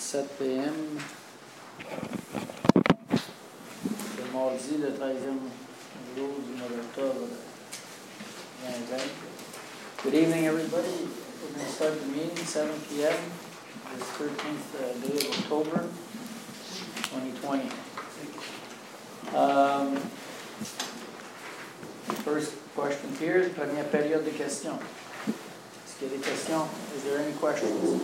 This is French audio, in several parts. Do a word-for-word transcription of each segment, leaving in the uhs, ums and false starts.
sept p m C'est mardi, le treizième jour du mois d'octobre vingt vingt. Good evening, everybody. We're going to start the meeting, seven p m this thirteenth uh, day of October, twenty twenty. Um, first question period, première période de questions. Est-ce qu'il y a des questions? Is there any questions?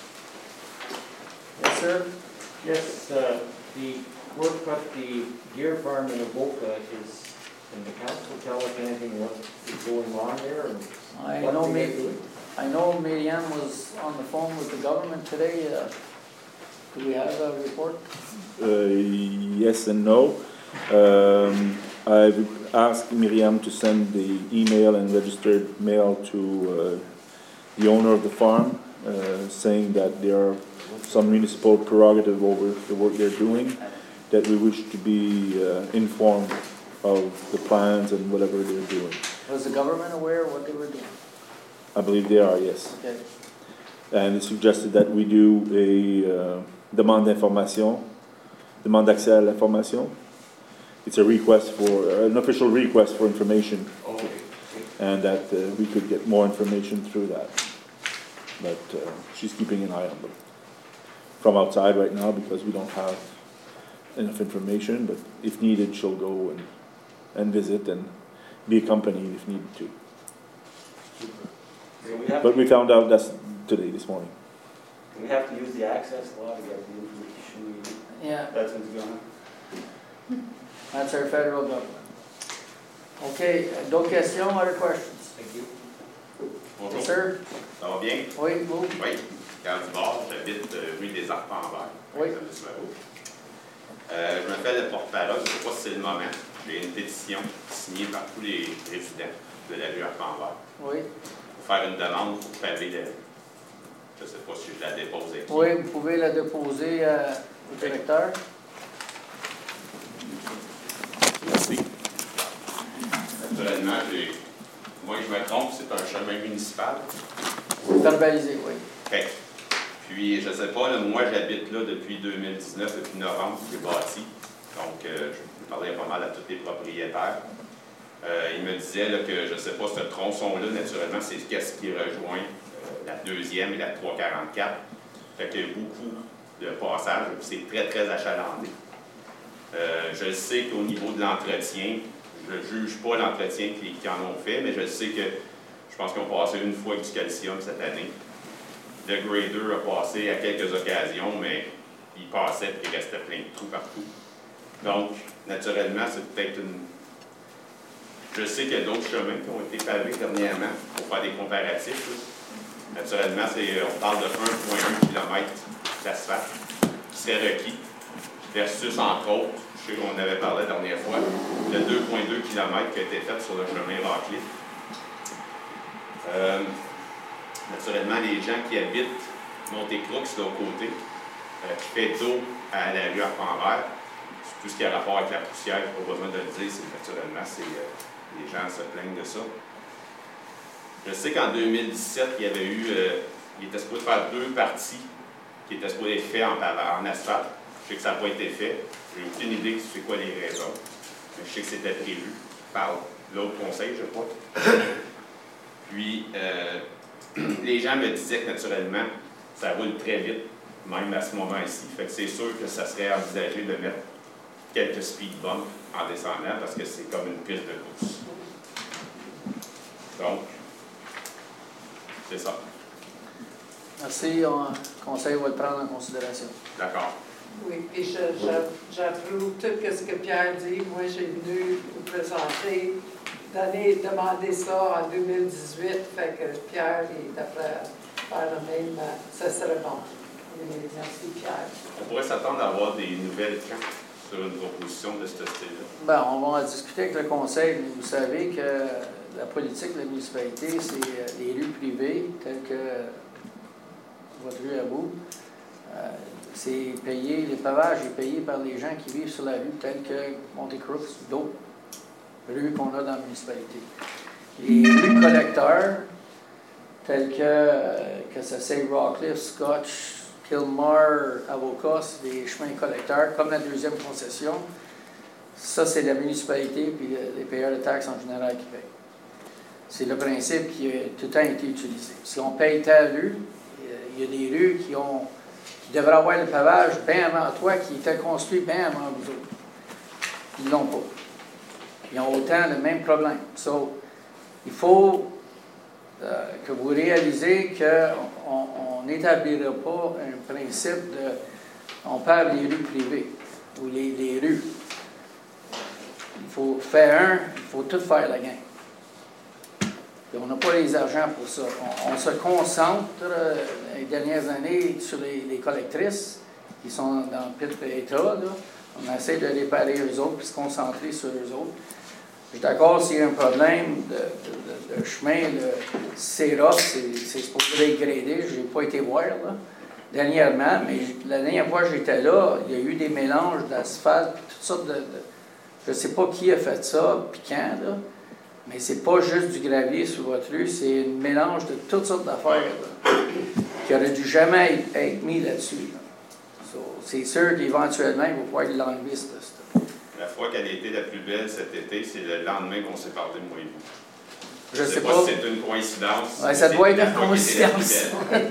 Yes, sir? Yes, uh, the work at the deer farm in Avoca is, can the council tell us anything what is going on there? Or I what know, they Ma- do? I know Miriam was on the phone with the government today. Uh, do we have a report? Uh, yes and no. Um, I've asked Miriam to send the email and registered mail to uh, the owner of the farm, uh, saying that there are some municipal prerogative over the work they're doing, that we wish to be uh, informed of the plans and whatever they're doing. Was the government aware of what they were doing? I believe they are, yes. Okay. And it suggested that we do a uh, demande d'information, demande d'accès à l'information. It's a request for, uh, an official request for information, Okay. and that uh, we could get more information through that. But uh, she's keeping an eye on them from outside right now because we don't have enough information, but if needed, she'll go and, and visit and be accompanied if needed to. So we have But to, we found out that's today, this morning. we have to use the access law to get the information. We, Yeah, that's what's going on. that's our federal government. Okay, uh, d'autres questions, other questions? Thank you. Bonjour, Yes, sir? ça va bien? Oui, vous? Oui, Carl Dubord, j'habite euh, rue des Arpents Verts. Oui. Euh, je me fais le porte-parole, je ne sais pas si c'est le moment. J'ai une pétition signée par tous les résidents de la rue Arpents Verts Oui. pour faire une demande pour paver la rue. Je ne sais pas si je la dépose avec qui. Oui, vous pouvez la déposer euh, au directeur. Merci. Naturellement, j'ai- moi je me trompe, c'est un chemin municipal. Verbalisé, oui. OK. Puis, je ne sais pas, là, moi, j'habite là depuis deux mille dix-neuf, depuis novembre, j'ai bâti. Donc, euh, je parlais pas mal à tous les propriétaires. Euh, ils me disaient là, que, je ne sais pas, ce tronçon-là, naturellement, c'est ce qui rejoint euh, la deuxième et la trois cent quarante-quatre. Fait qu'il y a beaucoup de passages, c'est très, très achalandé. Euh, je sais qu'au niveau de l'entretien, je ne juge pas l'entretien qu'ils qui en ont fait, mais je sais que je pense qu'ils ont passé une fois avec du calcium cette année. Le grader a passé à quelques occasions, mais il passait et il restait plein de trous partout. Donc, naturellement, c'est peut-être une... Je sais qu'il y a d'autres chemins qui ont été pavés dernièrement pour faire des comparatifs. Là. Naturellement, c'est, on parle de un virgule un kilomètre d'asphalte qui serait requis, versus, entre autres, je sais qu'on avait parlé la dernière fois, le deux virgule deux kilomètres qui a été fait sur le chemin Racliffe. Euh, Naturellement, les gens qui habitent Montécroux, de l'autre côté, euh, qui fait dos à la rue Arpents Verts, tout ce qui a rapport avec la poussière, pas besoin de le dire, c'est naturellement, c'est, euh, les gens se plaignent de ça. Je sais qu'en deux mille dix-sept, il y avait eu, euh, il était supposé faire deux parties qui étaient supposées être faites en, en asphalte. Je sais que ça n'a pas été fait. J'ai aucune idée de c'est quoi les raisons. Mais je sais que c'était prévu par l'autre conseil, je crois. Puis, euh, les gens me disaient que naturellement, ça roule très vite, même à ce moment-ci. Fait que c'est sûr que ça serait envisagé de mettre quelques speed bumps en descendant parce que c'est comme une piste de course. Donc, c'est ça. Merci. Le conseil va le prendre en considération. D'accord. Oui, et je, je, j'approuve tout ce que Pierre dit. Moi, j'ai venu vous présenter, donner, demander ça en deux mille dix-huit, fait que Pierre est après faire le même, ça serait bon. Et merci Pierre. On pourrait s'attendre à avoir des nouvelles quand sur une proposition de ce style-là. Ben, on va en discuter avec le conseil. Mais vous savez que la politique de la municipalité, c'est les rues privées, telles que votre rue à bout. Euh, c'est payé, le pavage est payé par les gens qui vivent sur la rue, telles que Montécroux, d'autres rues qu'on a dans la municipalité. Les rues collecteurs, telles que, que ça c'est Rockcliffe, Scotch, Kilmar, Avocat, c'est des chemins collecteurs, comme la deuxième concession. Ça, c'est la municipalité puis les payeurs de taxes en général qui payent. C'est le principe qui a tout le temps été utilisé. Si on paye telle rue, il y a des rues qui, ont, qui devraient avoir le pavage bien avant toi, qui étaient construits bien avant vous autres. Ils ne l'ont pas. Ils ont autant le même problème. So, il faut euh, que vous réalisez qu'on n'établira pas un principe de on perd les rues privées ou les, les rues. Il faut faire un, il faut tout faire la gang. Et on n'a pas les argents pour ça. On, on se concentre euh, les dernières années sur les, les collectrices qui sont dans le pire état. Là. On essaie de réparer eux autres et se concentrer sur eux autres. Je suis d'accord s'il y a un problème de, de, de, de chemin, le C R O P, c'est supposé être gradé. Je n'ai pas été voir là, dernièrement, mais la dernière fois que j'étais là, il y a eu des mélanges d'asphalte, toutes sortes de, de je ne sais pas qui a fait ça, puis quand, là, mais c'est pas juste du gravier sur votre rue, c'est un mélange de toutes sortes d'affaires qui aurait dû jamais être, être mis là-dessus. Là. So, c'est sûr qu'éventuellement, il va falloir l'enlever, ce stuff. La fois qu'elle a été la plus belle cet été, c'est le lendemain qu'on s'est parlé, moi et vous. Je ne sais sais pas. pas si c'est une coïncidence. Ouais, ça doit être une coïncidence.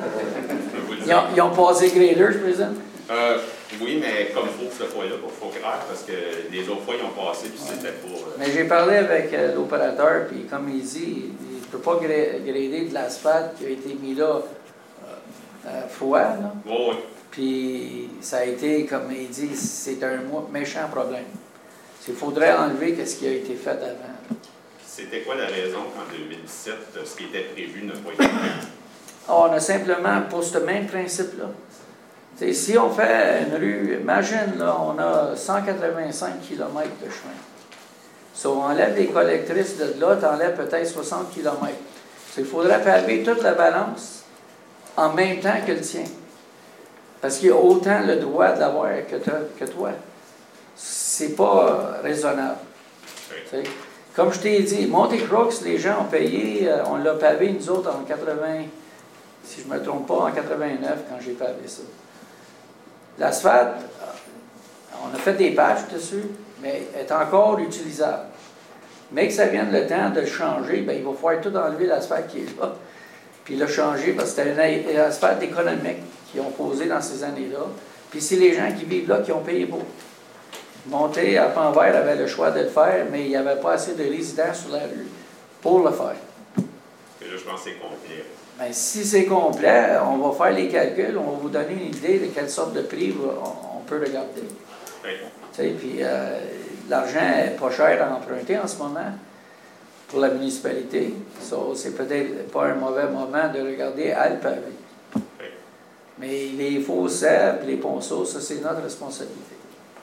ils, ont, ils ont passé grader, je présume? Euh, oui, mais comme il faut cette fois-là, il faut craindre, parce que les autres fois, ils ont passé, puis ouais. C'était pour... Euh... Mais j'ai parlé avec euh, l'opérateur, puis comme il dit, il ne peut pas grader de l'asphalte qui a été mis là euh, euh, froid, là. Oh, oui. Puis ça a été, comme il dit, c'est un méchant problème. Il faudrait enlever ce qui a été fait avant. C'était quoi la raison qu'en deux mille dix-sept, ce qui était prévu n'a pas été fait? Oh, on a simplement, pour ce même principe-là, t'sais, si on fait une rue, imagine, là, on a cent quatre-vingt-cinq kilomètres de chemin. Si on enlève les collectrices de là, tu enlèves peut-être soixante kilomètres. Il faudrait palper toute la balance en même temps que le tien. Parce qu'il y a autant le droit de l'avoir que, que toi. C'est pas raisonnable. Oui. Comme je t'ai dit, Monte Crooks, les gens ont payé, euh, on l'a pavé, nous autres, en quatre-vingts, si je ne me trompe pas, en quatre-vingt-neuf, quand j'ai pavé ça. L'asphalte, on a fait des patchs dessus, mais elle est encore utilisable. Mais que ça vienne le temps de le changer, bien, il va falloir tout enlever l'asphalte qui est là, puis le changer, parce que c'était un asphalte économique qu'ils ont posé dans ces années-là. Puis c'est les gens qui vivent là qui ont payé pour. Monter à Panvert avait le choix de le faire, mais il n'y avait pas assez de résidents sur la rue pour le faire. Et là, je pense que c'est complet. Bien, si c'est complet, on va faire les calculs, on va vous donner une idée de quelle sorte de prix on, on peut regarder. Oui. Tu sais, puis euh, l'argent n'est pas cher à emprunter en ce moment pour la municipalité. So, c'est peut-être pas un mauvais moment de regarder à le pavé. Oui. Mais les fossés et les ponceaux, ça, c'est notre responsabilité.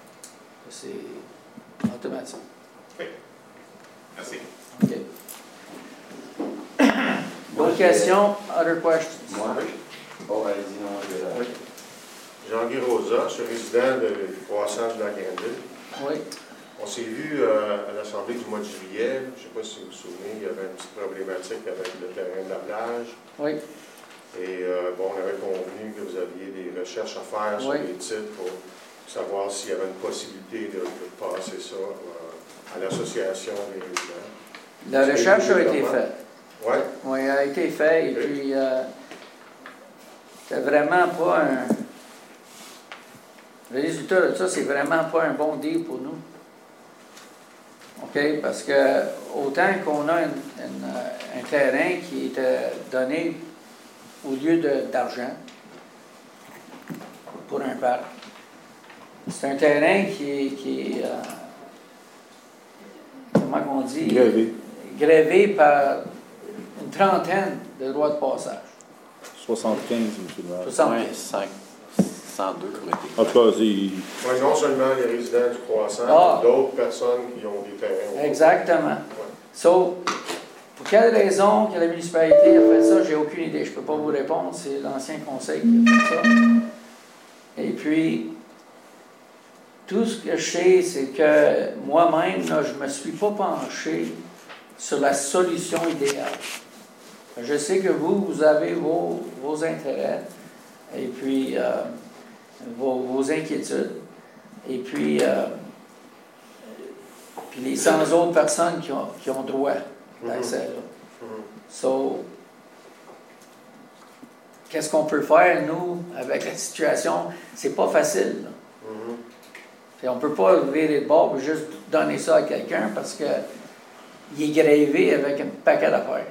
C'est automatique. Oui. Merci. OK. Bonne question. Other questions? Moi, oui. Oh, allez-y, non, je vais là. Oui. Jean-Guy Rosa, je suis résident du croissant de la Grandville. Oui. On s'est vu euh, à l'Assemblée du mois de juillet. Je ne sais pas si vous vous souvenez, il y avait une petite problématique avec le terrain de la plage. Oui. Et euh, bon, on avait convenu que vous aviez des recherches à faire sur oui. les titres pour savoir s'il y avait une possibilité de, de passer ça euh, à l'association des résidents. La recherche a été faite. Oui. Oui, elle a été faite. Et oui. Puis, euh, c'est vraiment pas un. Le résultat de ça, c'est vraiment pas un bon deal pour nous. OK? Parce que autant qu'on a une, une, un terrain qui était donné au lieu d'argent pour un parc, c'est un terrain qui est, qui est euh, comment on dit? Grévé. Grévé par une trentaine de droits de passage. soixante-quinze, M. le maire. soixante-quinze. cent deux pour été. En tout cas, c'est... Oui, non seulement les résidents du croissant, Ah. mais d'autres personnes qui ont des terrains. Exactement. Ouais. So, pour quelle raison que la municipalité a fait ça, j'ai aucune idée. Je ne peux pas vous répondre. C'est l'ancien conseil qui a fait ça. Et puis, tout ce que je sais, c'est que moi-même, là, je ne me suis pas penché sur la solution idéale. Je sais que vous, vous avez vos, vos intérêts. et puis euh, vos, vos inquiétudes, et puis, euh, puis les cent autres personnes qui ont, qui ont droit d'accès là. Mhm. So, qu'est-ce qu'on peut faire, nous, avec la situation? C'est pas facile, là. Mhm. Puis on ne peut pas virer de bord et juste donner ça à quelqu'un parce qu'il est grévé avec un paquet d'affaires.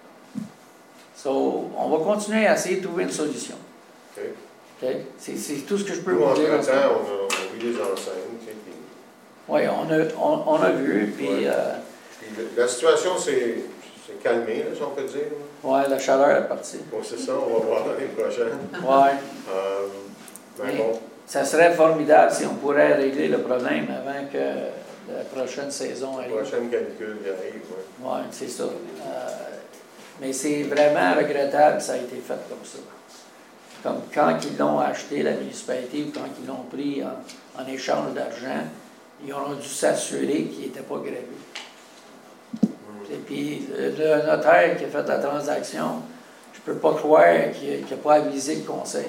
So, on va continuer à essayer de trouver une solution. OK. Okay? C'est, c'est tout ce que je peux Nous, vous dire. entre-temps, on a, on a vu les enseignes, tu sais, puis- Oui, on a, on, on a vu, puis Ouais. euh, puis le- la situation s'est s'est calmée, là, si on peut dire. là. ouais, la chaleur est partie. Bon, c'est ça, on va voir l'année prochaine. Ouais. Euh, mais Mais- bon, Ça serait formidable si on pourrait régler le problème avant que la prochaine saison la arrive. prochaine canicule qui arrive, ouais. Oui, c'est ça. Euh, mais c'est vraiment regrettable que ça a été fait comme ça. Comme quand ils l'ont acheté, la municipalité, ou quand ils l'ont pris en, en échange d'argent, ils ont dû s'assurer qu'il n'était pas grévé. Et puis, le, le notaire qui a fait la transaction, je ne peux pas croire qu'il n'a pas avisé le conseil.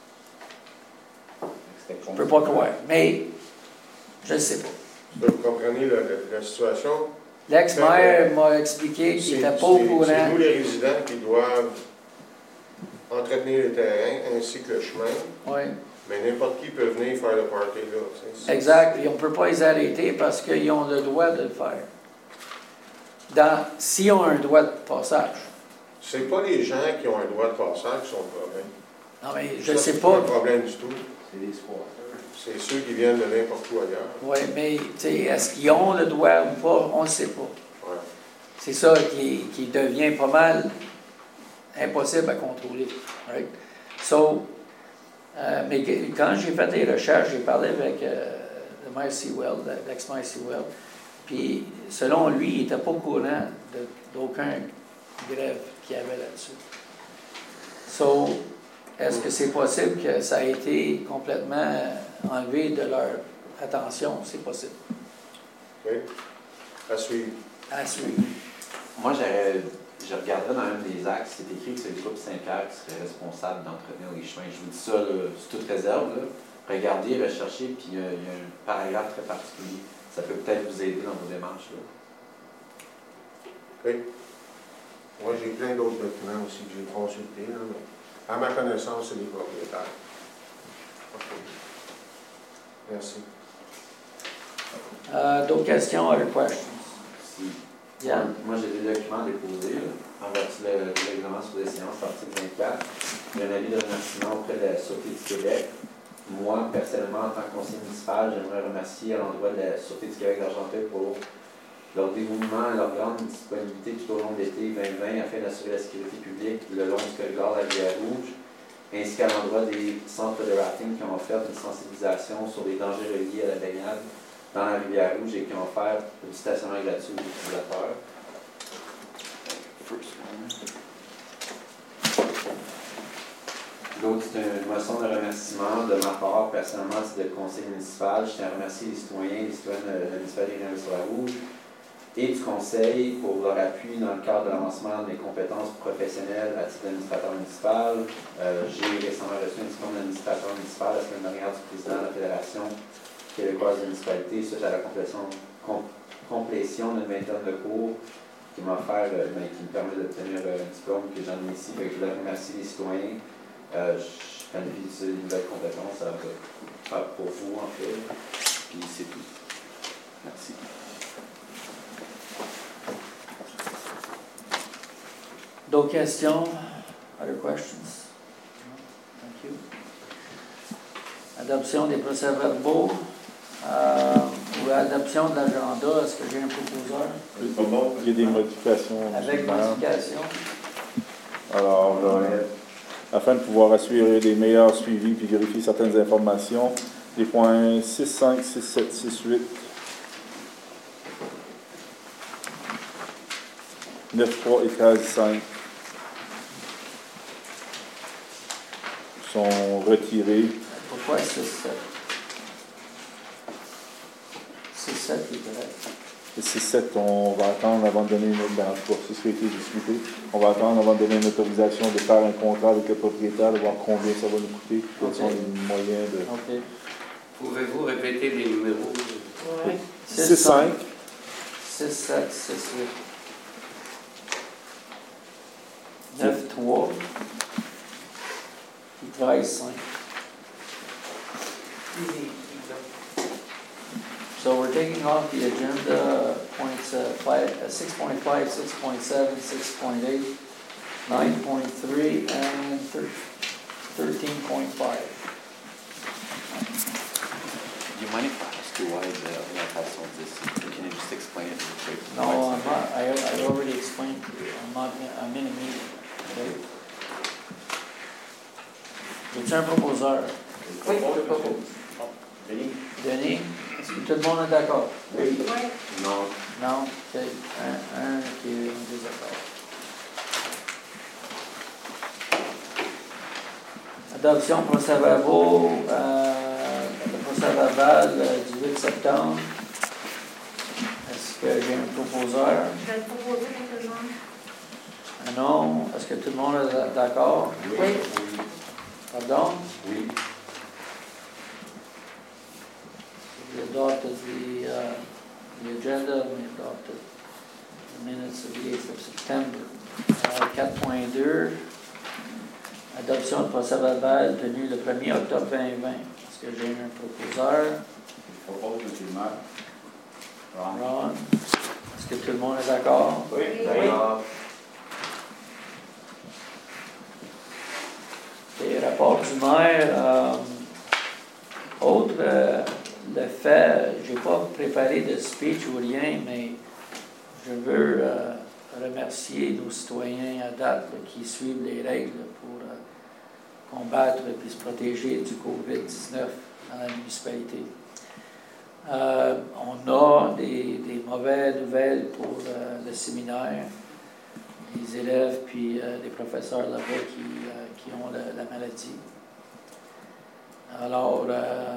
Je ne peux pas croire. Mais, je ne sais pas. Vous comprenez la, la- la situation? L'ex-maire m'a expliqué qu'il C'est n'était pas au c'est- courant. c'est nous, les résidents, qui doivent entretenir le terrain ainsi que le chemin, Oui. mais n'importe qui peut venir faire le party là. tu sais. C'est- Exact. Et on ne peut pas les arrêter parce qu'ils ont le droit de le faire. Dans, s'ils ont un droit de passage. C'est pas les gens qui ont un droit de passage qui sont le problème. Non, mais je ne Ça, sais c'est pas. un problème du tout. C'est des squatters. C'est ceux qui viennent de n'importe où ailleurs. Oui, mais tu sais, est-ce qu'ils ont le droit ou pas? On ne sait pas. Ouais. C'est ça qui, qui devient pas mal impossible à contrôler. Right? So, euh, mais que- quand j'ai fait les recherches, j'ai parlé avec euh, le maire Sewell, l'ex-maire Sewell, puis selon lui, il n'était pas au courant de- d'aucun grève qu'il y avait là-dessus. So, est-ce que c'est possible que ça a été complètement enlevé de leur attention? C'est possible. OK? À suivre. À suivre. Moi, j'aurais, je regarderais dans un des axes, c'est écrit que c'est le groupe Saint-Pierre qui serait responsable d'entretenir les chemins. Je vous dis ça, là, sous toute réserve. Là. Regardez, recherchez, puis il y, a, il y a un paragraphe très particulier. Ça peut peut-être vous aider dans vos démarches. Là. OK? Moi, j'ai plein d'autres documents aussi que j'ai consultés, là, mais à ma connaissance, c'est les propriétaires. OK. Merci. Uh, d'autres questions, other questions? Si. Yeah. Moi, j'ai des documents déposés là, en vertu le le règlement sur les séances, article vingt-quatre. J'ai un avis de remerciement auprès de la Sûreté du Québec. Moi, personnellement, en tant que conseiller municipal, j'aimerais remercier à l'endroit de la Sûreté du Québec d'Argenteuil pour leur dévouement et leur grande disponibilité tout au long de l'été vingt vingt afin d'assurer la sécurité publique le long du corridor de la Rivière Rouge, ainsi qu'à l'endroit des centres de rafting qui ont offert une sensibilisation sur les dangers reliés à la baignade dans la Rivière Rouge et qui ont offert du stationnement gratuit aux utilisateurs. L'autre, c'est une motion de remerciement de ma part. Personnellement, c'est le conseil municipal. Je tiens à remercier les citoyens et les citoyennes de la municipalité de Rivière-sur-la-Rouge et du conseil pour leur appui dans le cadre de l'avancement de mes compétences professionnelles à titre d'administrateur municipal. Euh, j'ai récemment reçu un diplôme d'administrateur municipal la semaine dernière du président de la Fédération québécoise de municipalité suite à la complétion, com- complétion d'une vingtaine de cours qui m'a offert, euh, ben, qui me permet d'obtenir euh, un diplôme que j'en ai ici. Fait que je voulais remercier les citoyens. Euh, je planifie d'utiliser une nouvelle compétence à faire pour vous, en fait. Puis c'est tout. Merci. D'autres questions? Other questions? Thank you. Adoption des procès-verbaux euh, ou adoption de l'agenda. Est-ce que j'ai un proposeur? Il y a des modifications. Avec Madame. modification. Alors, euh, afin de pouvoir assurer des meilleurs suivis puis vérifier certaines informations, les points six, cinq, six, sept, six, huit, neuf, trois et treize, cinq sont retirés. Pourquoi six sept? six sept est correct. Le six sept, on va attendre avant de donner une ben, en tout cas, c'est ce qui a été discuté. On va attendre avant de donner une autorisation de faire un contrat avec le propriétaire, de voir combien ça va nous coûter, quels Ok. sont les moyens de. OK. Pouvez-vous répéter les numéros? Oui. six cinq, six sept, six huit. neuf trois. treize cinq. So we're taking off the agenda points uh, five, uh, six point five, six point seven, six point eight, nine point three, and thirteen point five. Do you mind if I ask you why the la façon dix? Can you just explain it real quick? No, I'm not, I, I already explained to you, I'm not, I'm in a meeting, okay? Es-tu un proposeur? Oui. Denis? Denis, est-ce que tout le monde est d'accord? Oui. Oui. Non. Non? Ok, un, un qui est en désaccord. Adoption procès-verbaux, euh, le procès-verbal euh, du huit septembre. Est-ce que j'ai un proposeur? Je vais le proposer pour tout le monde. Un nom? Est-ce que tout le monde est d'accord? Oui. Pardon? Oui. We adopted the, uh, the agenda, we adopted the minutes of the eighth of September. Uh, quatre point deux, adoption de procès-verbal tenu le premier octobre vingt vingt. Est-ce que j'ai un proposeur? Je propose M. le maire. Ron. Ron? Est-ce que tout le monde est d'accord? Oui. D'accord. Et rapport du maire, euh, autre, euh, le fait, je n'ai pas préparé de speech ou rien, mais je veux euh, remercier nos citoyens à date là, qui suivent les règles pour euh, combattre et se protéger du covid dix-neuf dans la municipalité. Euh, on a des, des mauvaises nouvelles pour euh, le séminaire. Les élèves puis euh, les professeurs là-bas qui, euh, qui ont la, la maladie. Alors, euh,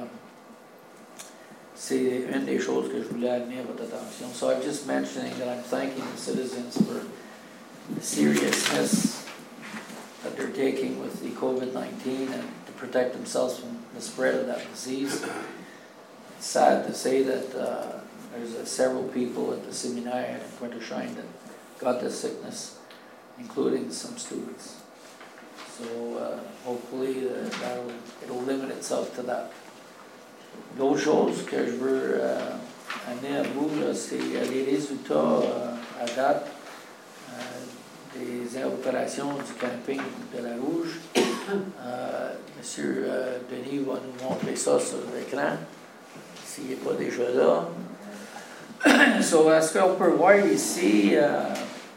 c'est une des choses que je voulais amener à votre attention. So I'm just mentioning that I'm thanking the citizens for the seriousness that they're taking with the COVID nineteen and to protect themselves from the spread of that disease. It's sad to say that uh, there's uh, several people at the seminaire in Quintershine that got this sickness, including some students. So uh, hopefully uh, that'll, it'll limit itself to that. L'autre chose que je veux euh, amener à vous, là, c'est euh, les résultats euh, à date euh, des opérations du camping de la Rouge. Euh, Monsieur euh, Denis va nous montrer ça sur l'écran, s'il n'est pas déjà là. So, est-ce qu'on peut voir ici euh,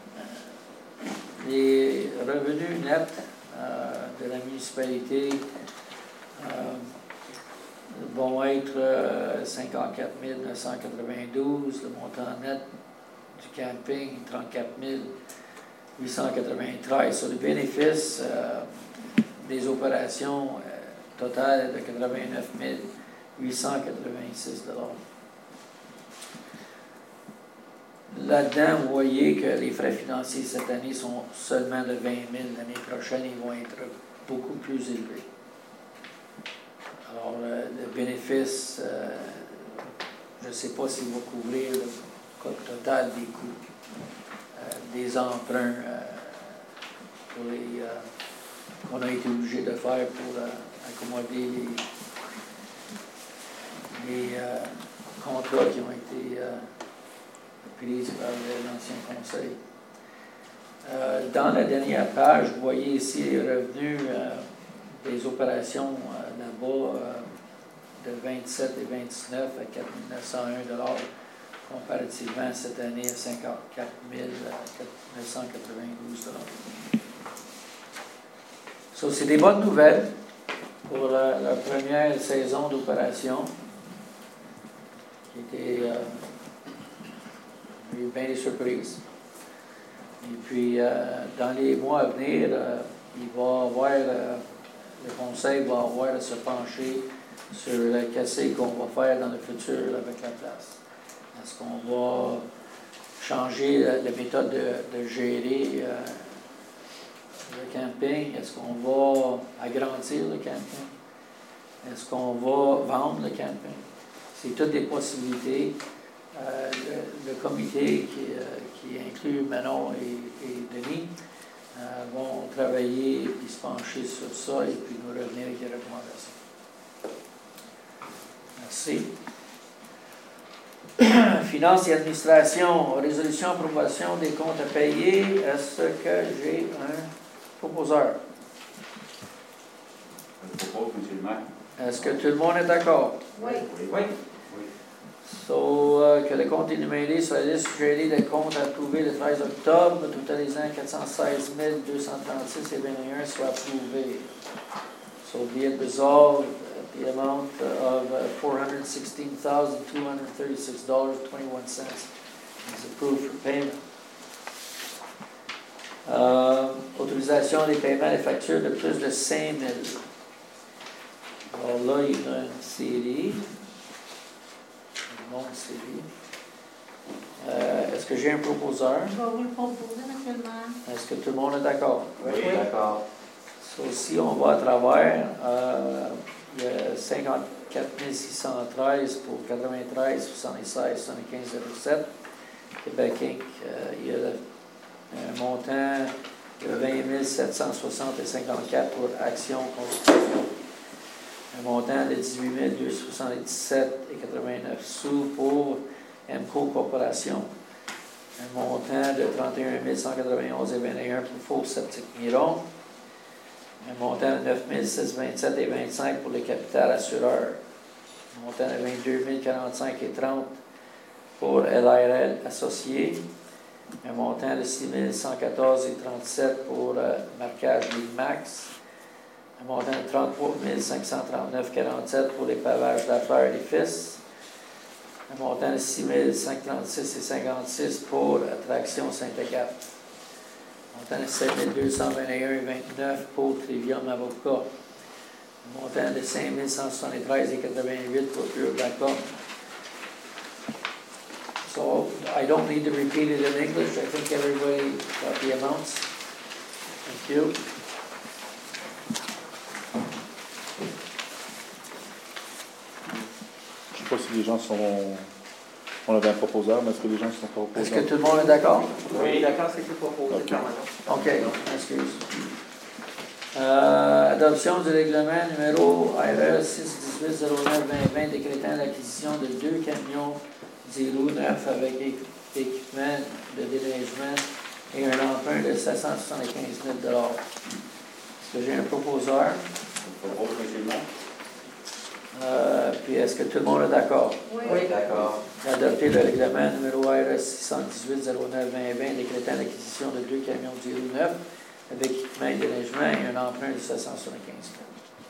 les revenus nets euh, de la municipalité euh, vont être euh, cinquante-quatre mille neuf cent quatre-vingt-douze, le montant net du camping trente-quatre mille huit cent quatre-vingt-treize. Sur le bénéfice euh, des opérations euh, totales de quatre-vingt-neuf mille huit cent quatre-vingt-six dollars. Là-dedans, vous voyez que les frais financiers cette année sont seulement de vingt mille. L'année prochaine, ils vont être beaucoup plus élevés. Alors, euh, le bénéfice, euh, je ne sais pas s'il va couvrir le coût total des coûts, euh, des emprunts euh, pour les, euh, qu'on a été obligé de faire pour euh, accommoder les, les euh, contrats qui ont été euh, pris par l'ancien conseil. Euh, dans la dernière page, vous voyez ici les revenus euh, des opérations euh, là-bas euh, de vingt-sept et vingt-neuf à quatre mille neuf cent un dollars comparativement cette année à cinquante-quatre mille neuf cent quatre-vingt-douze dollars. So, c'est des bonnes nouvelles pour la, la première saison d'opération qui était euh, j'ai eu bien des surprises. Et puis, euh, dans les mois à venir, euh, il va avoir, euh, le conseil va avoir à se pencher sur le qu'est-ce qu'on va faire dans le futur avec la place. Est-ce qu'on va changer la, la méthode de, de gérer euh, le camping? Est-ce qu'on va agrandir le camping? Est-ce qu'on va vendre le camping? C'est toutes des possibilités. Euh, le, le comité qui, euh, qui inclut Manon et, et Denis euh, vont travailler et se pencher sur ça et puis nous revenir avec des recommandations. Merci. Finances et administration, résolution, approbation des comptes à payer. Est-ce que j'ai un proposeur? Je propose, M. le maire. Est-ce que tout le monde est d'accord? Oui. Oui. So, euh, que le compte énuméré sur la liste suggérée des comptes approuvés le treize octobre, totalisant quatre cent seize mille deux cent trente-six et vingt et un, soit approuvé. So, be it resolved at the amount of four hundred sixteen thousand two hundred thirty-six dollars and twenty-one cents is approved for payment. Euh, autorisation des paiements des factures de plus de cinq mille. Alors là, il y a une série. Une série. Euh, Est-ce que j'ai un proposeur? Je vais vous le proposer, M. le maire. Est-ce que tout le monde est d'accord? Oui, d'accord. So, si on va à travers, euh, il y a cinquante-quatre mille six cent treize pour quatre-vingt-treize, soixante-seize, soixante-quinze, zéro sept. Québec Inc, euh, il y a un montant de vingt mille sept cent soixante et cinquante-quatre pour Action Construction. Un montant de dix-huit mille deux cent soixante-dix-sept et quatre-vingt-neuf sous pour M C O Corporation. Un montant de trente et un mille cent quatre-vingt-onze et vingt et un pour Faux Septique Miron. Un montant de neuf mille six cent vingt-sept et vingt-cinq pour le capital assureur. Un montant de vingt-deux mille quarante-cinq et trente pour L R L Associés. Un montant de six mille cent quatorze et trente-sept pour euh, marquage Ligue Max. Un montant de trente-trois mille cinq cent trente-neuf virgule quarante-sept pour les pavages d'affaires et fils. Un montant de six mille cinq cent trente-six et cinquante-six pour Attraction Saint-Agathe. Un montant de sept mille deux cent vingt et un virgule vingt-neuf pour Trivium Avocat. Un montant de cinq mille cent soixante-treize virgule quatre-vingt-huit pour Urbacom. So I don't need to repeat it in English. I think everybody got the amounts. Thank you. Je ne sais pas si les gens sont... On avait un proposeur, mais est-ce que les gens sont proposeurs? Est-ce que tout le monde est d'accord? Oui, d'accord, c'est que proposé. Ok. OK, excuse. Euh, adoption du règlement numéro R E six cent dix-huit zéro neuf vingt vingt décrétant l'acquisition de deux camions zéro neuf avec équipement de déneigement et un emprunt de sept cent soixante-quinze mille dollars. Est-ce que j'ai un proposeur? Je propose, M. le maire. Euh, puis est-ce que tout le monde est d'accord? Oui. Oui, d'accord. Adopter le règlement numéro R E six cent dix-huit zéro neuf vingt vingt décrétant l'acquisition de deux camions zéro neuf avec équipement et déneigement et un emprunt de sept cent soixante-quinze mille.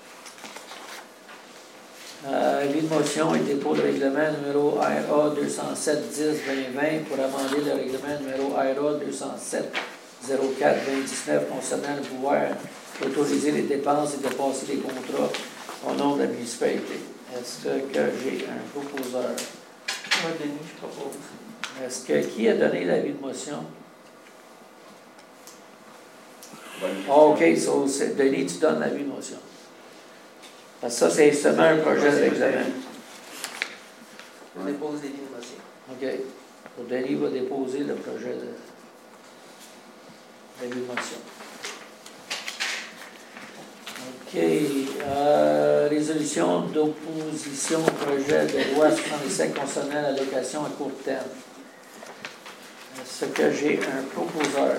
Euh, avis de motion et dépôt de règlement numéro R A deux cent sept dix vingt vingt pour amender le règlement numéro R A deux cent sept zéro quatre vingt dix-neuf concernant le pouvoir d'autoriser les dépenses et de passer des contrats au nom de la municipalité. Est-ce que j'ai un proposeur? Moi, Denis, je propose. Est-ce que qui a donné l'avis de motion? Oh, OK, so, c'est- Denis, tu donnes l'avis de motion. Parce que ça, c'est seulement un projet de règlement. Je dépose des lignes aussi. OK. Donc, Denis va déposer le projet de l'avis de motion. OK. Euh, résolution d'opposition au projet de loi soixante-sept concernant la location à court terme. Est-ce que j'ai un proposeur?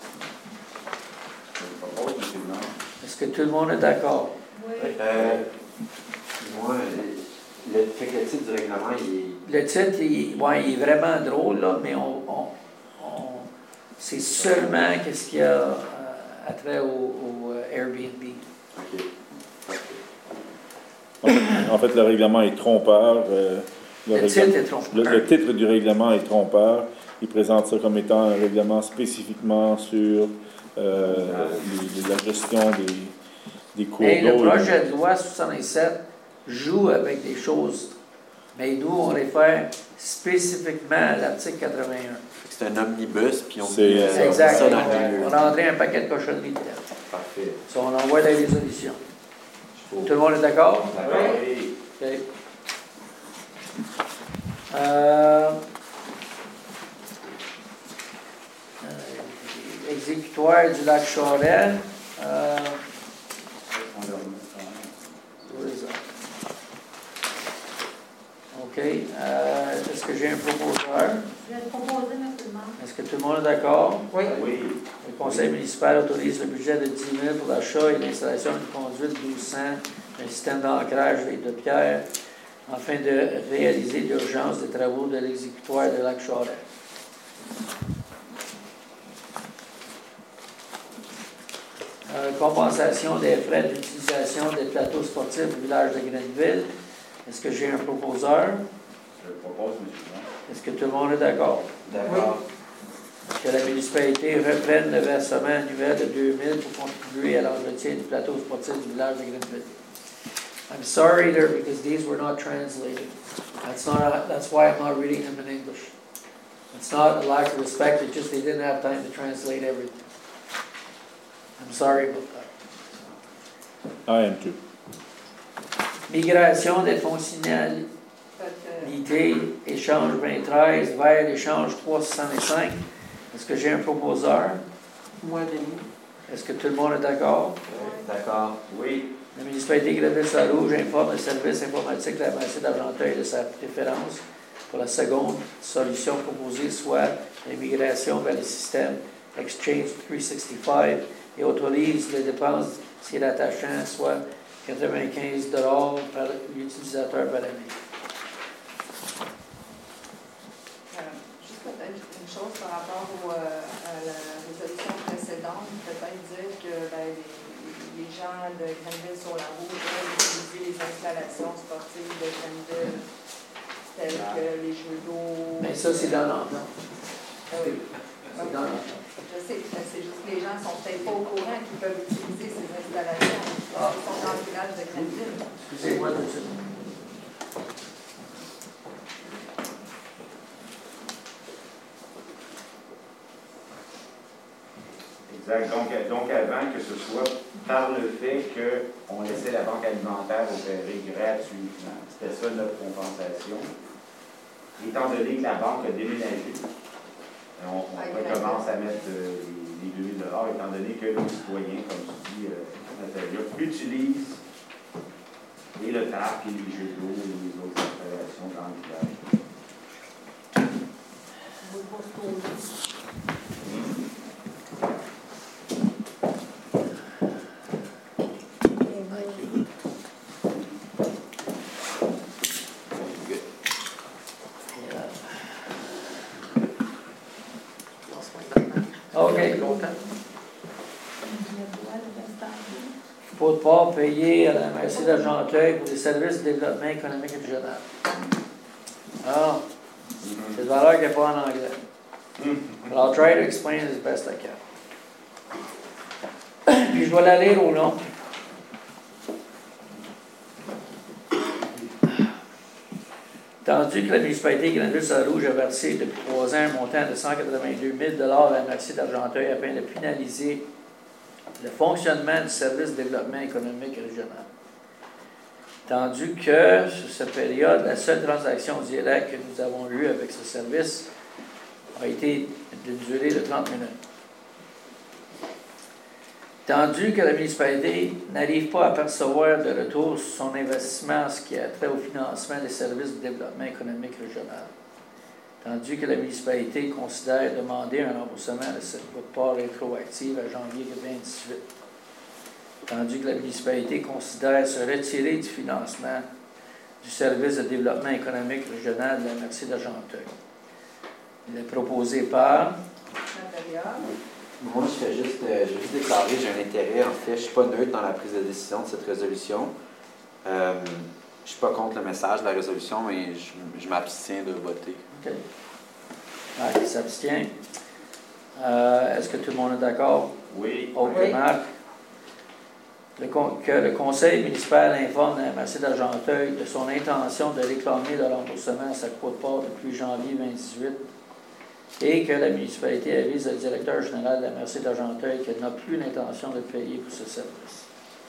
Je propose, M. le maire. Est-ce que tout le monde est d'accord? Oui. Euh, moi, le, le, fait que le titre du règlement, il est... Le titre, il, ouais, il est vraiment drôle, là, mais on, on, on- c'est seulement qu'est-ce qu'il y a euh, à trait au, au euh, Airbnb. OK. En fait, en fait, le règlement est trompeur. euh, Le règlement- titre est trompeur. le, le titre du règlement est trompeur. Il présente ça comme étant un règlement spécifiquement sur euh, les- les- la gestion des, des cours Mais le d'eau. projet de loi soixante-sept joue avec des choses Mais nous, on réfère spécifiquement à l'article quatre-vingt-un. C'est un omnibus, puis on C'est- met euh, c'est Exact. ça dans On, le milieu. on rendrait un paquet de cochonneries dedans. Parfait. Ça, on envoie la résolution. Faut- Tout le monde est d'accord? D'accord. Oui. OK. Euh, euh, exécutoire du lac Charest. Euh, où est ça? OK. Euh, Est-ce que j'ai un proposeur? Je vais proposer, M. le maire. Est-ce que tout le monde est d'accord? Oui. Oui. Le conseil municipal autorise le budget de dix mille pour l'achat et l'installation d'une conduite douze cents, un système d'ancrage et de pierre, afin de réaliser d'urgence des travaux de l'exécutoire de lac Charest. Euh, compensation des frais d'utilisation des plateaux sportifs du village de Grenville. Est-ce que j'ai un proposeur? Je propose, M. le maire. Est-ce que tout le monde est d'accord? D'accord. Que la municipalité reprenne le versement annuel de deux mille pour contribuer à l'entretien du plateau sportif du village de Grenville. I'm sorry there because these were not translated. That's not, that's why I'm not reading them in English. It's not a lack of respect, it's just they didn't have time to translate everything. I'm sorry about that. I am too. Migration des fonds signalés, Fait que, échange vingt treize vers échange trois cent soixante-cinq. Est-ce que j'ai un proposeur? moi, Denis. Est-ce que tout le monde est d'accord? D'accord. Oui. La municipalité Grenville-Saint-Rouge informe le service informatique de la M R C d'Argenteuil de sa préférence pour la seconde solution proposée, soit l'immigration vers le système Exchange trois cent soixante-quinze, et autorise les dépenses s'y rattachant, soit quatre-vingt-quinze dollars par utilisateur par année. Euh, Juste peut-être une chose par rapport au, euh, à la résolution précédente, peut-être dire que ben, les, les gens de Grenville-sur-la-Rouge veulent utiliser les installations sportives de Grenville, telles que les jeux d'eau. Mais ça, c'est dans l'entente. Ah oui. C'est dans l'entente. Je sais, mais c'est juste que les gens ne sont peut-être pas au courant qu'ils peuvent utiliser ces installations. Ils sont dans le village de Grenville. Excusez-moi tout de suite. Exact. Donc, donc, avant que ce soit par le fait qu'on laissait la banque alimentaire opérer gratuitement. C'était ça notre compensation. Étant donné que la banque a déménagé, on, on recommence à mettre euh, les, les deux mille dollars, étant donné que les citoyens, comme tu dis, euh, Natalia, utilisent et le parc, et les jeux d'eau, et les autres installations dans le village. Je vous propose. OK. Faut pas payer à la M R C d'Argenteuil pour les services de développement économique et régional. Ah, c'est de valeur qui n'est pas en anglais. But I'll try to explain it as best I can. Puis je vais la lire au long. Tandis que la municipalité de Grenville-Saint-Rouge a versé depuis trois ans un montant de cent quatre-vingt-deux mille dollars à la M R C d'Argenteuil afin de finaliser le fonctionnement du service de développement économique régional. Tandis que, sur cette période, la seule transaction directe que nous avons eue avec ce service a été d'une durée de trente minutes. Tandis que la municipalité n'arrive pas à percevoir de retour sur son investissement en ce qui a trait au financement des services de développement économique régional. Tandis que la municipalité considère demander un remboursement de cette quote-part rétroactive à janvier deux mille dix-huit. Tandis que la municipalité considère se retirer du financement du service de développement économique régional de la M R C d'Argenteuil. Il est proposé par... Natalia. Moi, je fais juste, euh, je vais juste déclarer, j'ai un intérêt. En fait, je ne suis pas neutre dans la prise de décision de cette résolution. Euh, je ne suis pas contre le message de la résolution, mais je, je m'abstiens de voter. OK. Ah, il s'abstient. Euh, Est-ce que tout le monde est d'accord? Oui. OK, Oui. Marc. Le con- que le conseil municipal informe la M R C d'Argenteuil de son intention de réclamer le remboursement à sa quote-part depuis janvier vingt dix-huit et que la municipalité avise le directeur général de la M R C d'Argenteuil qu'elle n'a plus l'intention de payer pour ce service.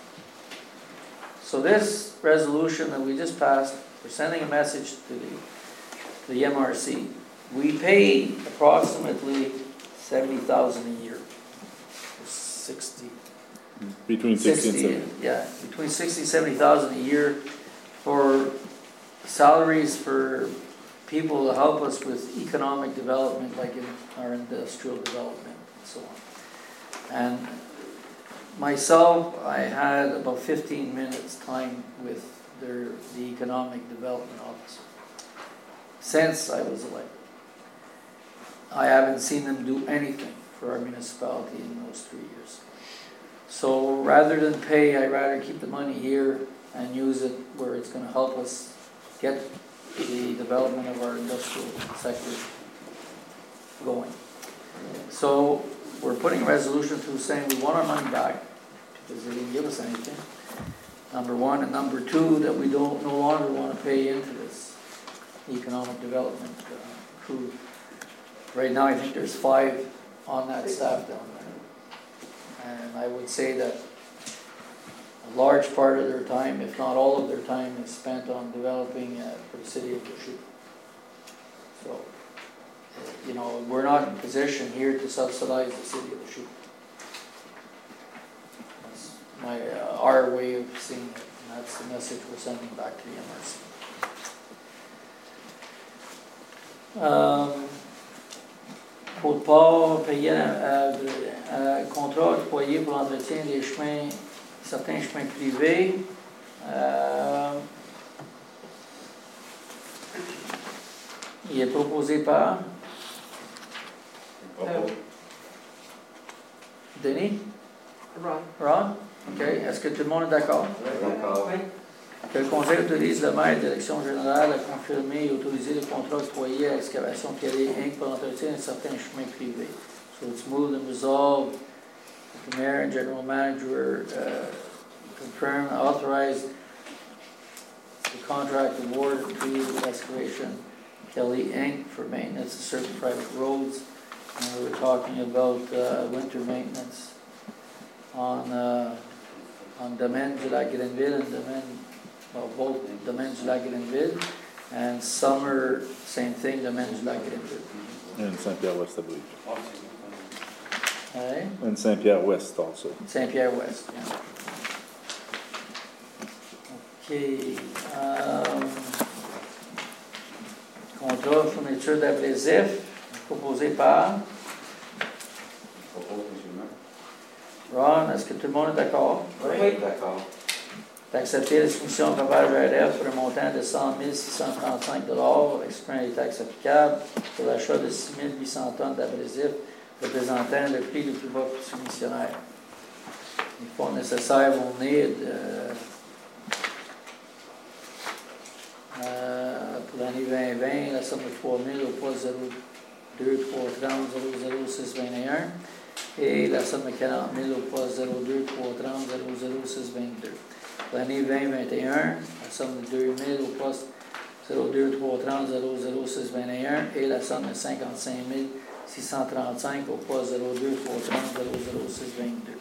So this resolution that we just passed, we're sending a message to the, the M R C. We pay approximately seventy thousand dollars a year, or sixty. Between sixty and seventy. Yeah, between sixty and seventy thousand a year for salaries for people to help us with economic development, like in our industrial development and so on. And myself, I had about fifteen minutes time with their, the economic development officer since I was elected. I haven't seen them do anything for our municipality in those three years. So rather than pay, I'd rather keep the money here and use it where it's going to help us get the development of our industrial sector going. So we're putting a resolution through saying we want our money back because they didn't give us anything. Number one, and number two, that we don't no longer want to pay into this economic development uh, crew. Right now, I think there's five on that staff down there. And I would say that a large part of their time, if not all of their time, is spent on developing uh, for the city of Lachute. So, uh, you know, we're not in position here to subsidize the city of Lachute. That's my, uh, our way of seeing it, and that's the message we're sending back to the M R C. Um, Côte-Port payait un euh, contrat octroyé pour l'entretien des chemins, certains chemins privés. Euh, il est proposé par Euh, Denis? Ron. Ron? OK. Est-ce que tout le monde est d'accord? D'accord. Oui. Que le Conseil autorise le maire de l'élection générale à confirmer et autoriser le contrat octroyé à Excavation Kelly Incorporated pour l'entretien de certains chemins privés. So it's moved and resolved that the mayor and general manager uh, confirm and authorize the contract award to Excavation Kelly Incorporated for maintenance of certain private roads. And we were talking about uh, winter maintenance on uh, on Domaine de la Grenville and Domaine, well, both Domaine de la Grenville, and summer, same thing, Domaine de la Grenville. And Saint-Pierre-West, I believe. Right? And Saint-Pierre-West also. Saint-Pierre-West, yeah. OK. Um, contrat fourniture d'abrésif, proposé par Propose, monsieur le maire. Ron. Est-ce que tout le monde est d'accord? Oui, d'accord. D'accepter la soumission de pavage A R F pour un montant de cent mille six cent trente-cinq dollars, excluant les taxes applicables, pour l'achat de six mille huit cents tonnes d'abrésif, représentant le prix le plus bas pour le soumissionnaire. Les fonds nécessaires vont venir de, euh, pour l'année vingt vingt, la somme de trois mille au poste zéro deux trois trente zéro zéro six vingt et un et la somme de quarante mille au poste zéro deux trois trente zéro zéro six vingt-deux. L'année vingt vingt et un, la somme de deux mille au poste zéro deux trois trente zéro zéro six vingt et un et la somme de cinquante-cinq mille six cent trente-cinq au poste zéro deux trois trente zéro zéro six vingt-deux.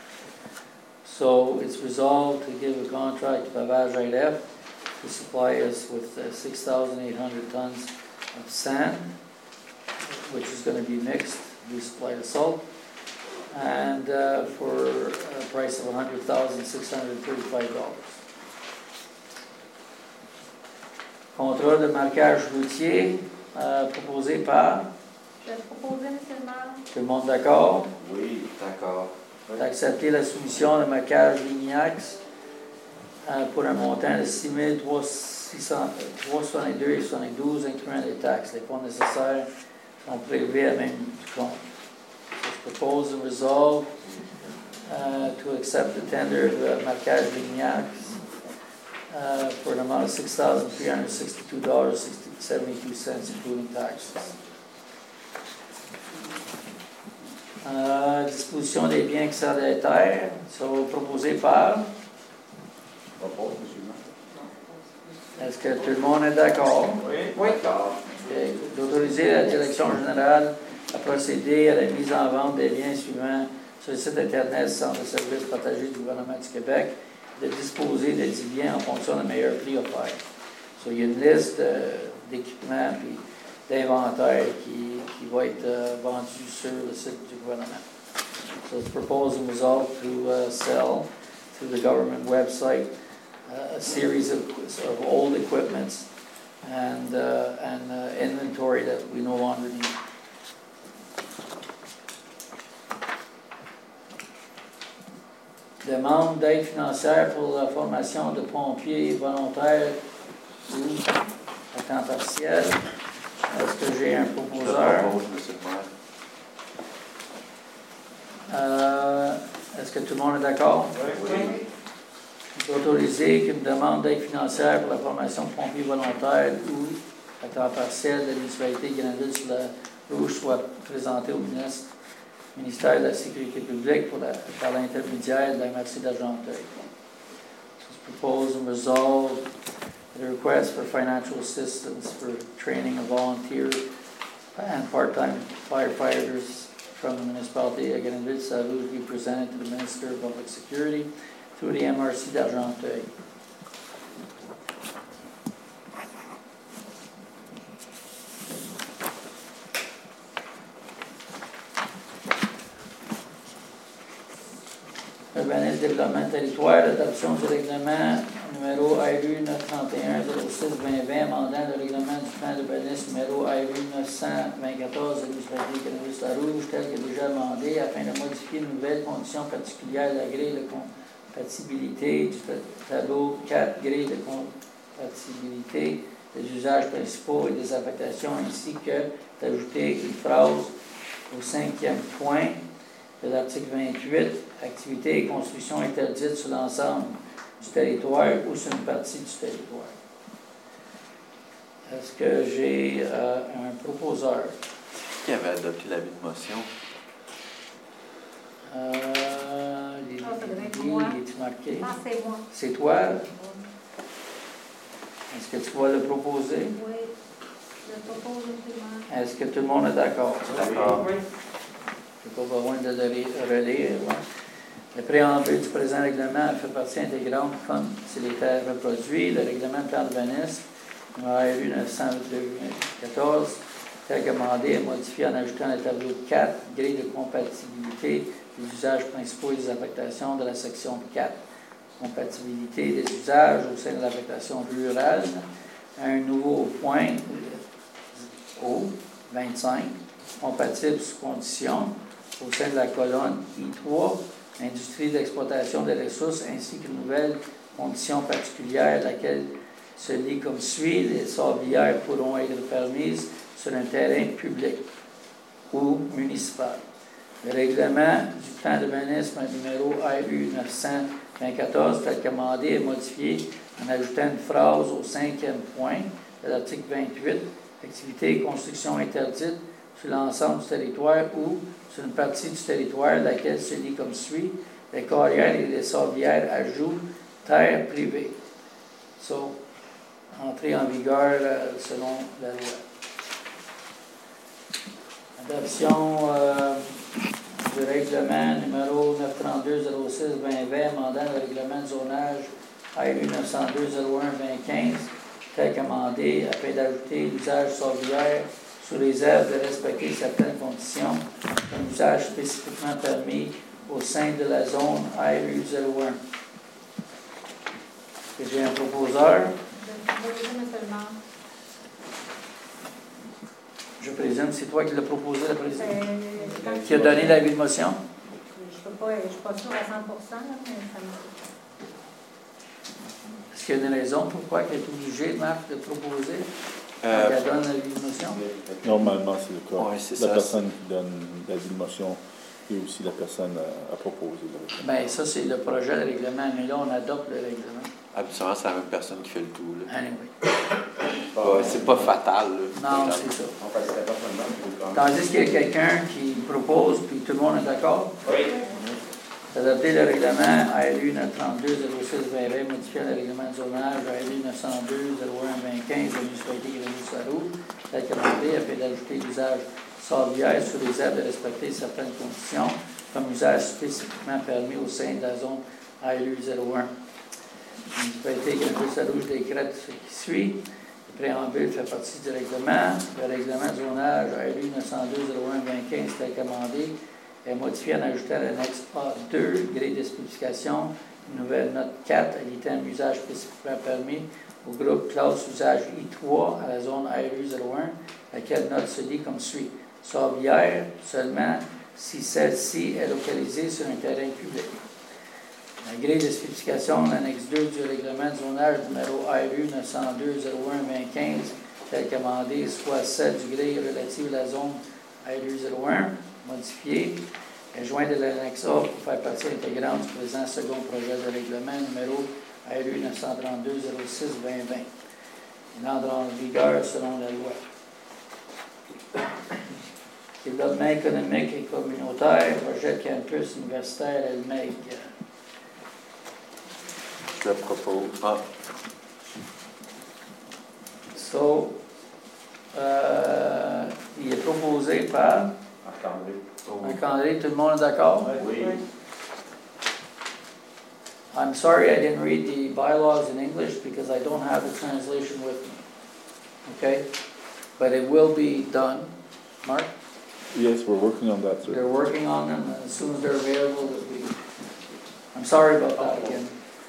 So it's resolved to give a contract to Pavage R F to supply us with uh, six thousand eight hundred tons of sand, which is going to be mixed. We supply the salt. And uh, for a price of one hundred thousand six hundred thirty-five dollars. Contrat de marquage routier euh, proposé par. Je vais proposer, monsieur le maire. Tout le monde d'accord? Oui, d'accord. D'accepter la soumission de marquage Lignax euh, pour un montant de six mille trois cent soixante-deux et soixante-douze, incluant les taxes. Les fonds nécessaires sont prélevés à même du compte. Propose and resolve uh, to accept the tender of uh, Marquage Lignac uh, for an amount of six thousand three hundred sixty-two dollars and seventy-two cents, including taxes. Euh, disposition des biens excédentaires, ça va proposé par. Propose, monsieur le maire. Est-ce que tout le monde est d'accord? Oui. D'accord. Ok. D'autoriser la direction générale à procéder à la mise en vente des biens suivants sur le site Internet du Centre de services partagés du gouvernement du Québec, de disposer de dix biens en fonction de meilleur prix offert. So, il y a une liste euh, d'équipements et d'inventaire qui, qui va être euh, vendu sur le site du gouvernement. So it's proposed and resolved to uh, sell through the government website uh, a series of, of old equipments and, uh, and uh, inventory that we no longer need. Demande d'aide financière pour la formation de pompiers volontaires ou à temps partiel. Est-ce que j'ai un proposeur? Je propose, monsieur le maire. Euh, Est-ce que tout le monde est d'accord? Oui. Autoriser qu'une demande d'aide financière pour la formation de pompiers volontaires ou à temps partiel de la municipalité de Grenville sur la Rouge soit présentée au ministre, ministère de la Sécurité publique pour la, par l'intermédiaire de la M R C d'Argenteuil. It's proposed and resolved the request for financial assistance for training of volunteer and part-time firefighters from the municipality of Grenville shall be presented to the Minister of Public Security through the M R C d'Argenteuil. Urbanisme, développement territoire, l'adoption du règlement numéro I R U neuf cent trente et un zéro six vingt vingt, amendant le règlement du plan d'urbanisme numéro I R U neuf cent vingt-quatorze de la municipalité de Grenville-Rouge, tel que déjà amendé, afin de modifier une nouvelle condition particulière de la grille de compatibilité du tableau quatre, grille de compatibilité des usages principaux et des affectations, ainsi que d'ajouter une phrase au cinquième point de l'article vingt-huit, activités et constructions interdites sur l'ensemble du territoire ou sur une partie du territoire. Est-ce que j'ai euh, un proposeur? Qui avait adopté l'avis de motion? Euh, les, Ah, ça devait être les- moi. est-tu marqué? Ah, c'est moi. C'est toi? Est-ce que tu vas le proposer? Oui. Je propose le Est-ce que tout le monde est d'accord? D'accord. Je n'ai pas besoin de le relire. Ouais. Le préambule du présent règlement fait partie intégrante, comme s'il était reproduit, le règlement de plan d'urbanisme, I R U neuf cent quatorze, tel qu'amendé et modifié en ajoutant le tableau quatre, grille de compatibilité des usages principaux et des affectations de la section quatre, compatibilité des usages au sein de l'affectation rurale, un nouveau point O vingt-cinq, compatible sous condition au sein de la colonne I trois, industrie d'exploitation des ressources, ainsi qu'une nouvelle condition particulière, laquelle se lit comme suit: les sablières pourront être permises sur un terrain public ou municipal. Le règlement du plan d'urbanisme numéro I R U neuf cent vingt-quatorze, tel qu'amendé et modifié en ajoutant une phrase au cinquième point de l'article vingt-huit, activités et constructions interdites sur l'ensemble du territoire ou sur une partie du territoire, laquelle se lit comme suit: les carrières et les sablières ajoutent terre privée. So, entrée en vigueur euh, selon la loi. Adoption euh, du règlement numéro neuf cent trente-deux zéro six vingt vingt, amendant le règlement de zonage I R U neuf cent deux zéro un vingt quinze, tel qu'amendé, afin d'ajouter l'usage sablière sous réserve de respecter certaines conditions, un usage spécifiquement permis au sein de la zone I R U zéro un. Est-ce que j'ai un proposeur? Je propose, monsieur le maire. Je présume que c'est toi qui l'as proposé, le président, Euh, qui a donné l'avis de motion. Je ne suis pas sûre à cent pour cent, là, mais ça me... Est-ce qu'il y a une raison pourquoi elle est obligée, Marc, de proposer Euh, quand elle donne l'avis de motion? Normalement, c'est le cas. Ouais, c'est la ça. personne qui donne l'avis de motion et aussi la personne à, à proposer le règlement. Bien, ça, c'est le projet de règlement, mais là, on adopte le règlement. Habituellement, c'est la même personne qui fait le tout. Là. Anyway. Ouais, c'est pas fatal. Là. Non, c'est ça. On passerait pas seulement pour le Tandis qu'il y a quelqu'un qui propose, puis tout le monde est d'accord? Oui. D'adopter le règlement A L U neuf cent trente-deux zéro six vingt vingt, modifiant le règlement de zonage A L U neuf cent deux zéro un vingt quinze de la municipalité de Grenouille-Saint-Loup, tel qu'amendé, afin d'ajouter l'usage sablière sous réserve de respecter certaines conditions, comme usage spécifiquement permis au sein de la zone A L U zéro un. La municipalité de Grenouille-Saint-Loup décrète ce qui suit. Le préambule fait partie du règlement. Le règlement de zonage A L U neuf cent deux zéro un vingt quinze tel qu'amendé est modifié en ajoutant à l'annexe A deux, grille de spécification, une nouvelle note quatre à l'item usage spécifiquement permis au groupe classe usage I trois à la zone A L U zéro un, laquelle note se lit comme suit. Sablière seulement si celle-ci est localisée sur un terrain public. La grille de spécification, l'annexe deux du règlement de zonage numéro A L U neuf cent deux zéro un vingt quinze, tel qu'amendé, soit celle du grille relative à la zone A L U zéro un, modifiée, est jointe de l'annexe A pour faire partie intégrante du présent second projet de règlement numéro A L U neuf cent trente-deux zéro six vingt vingt. Il entre en vigueur selon la loi. Développement économique et communautaire, projet de campus universitaire L M E G. Je le propose. Ah. So, euh, il est proposé par Marc-André. Marc-André, tout le monde est d'accord? Oui. I'm sorry I didn't read the bylaws in English because I don't have the translation with me. Okay? But it will be done. Mark? Yes, we're working on that, sir. They're working on them, and as soon as they're available, it'll be... I'm sorry about that again.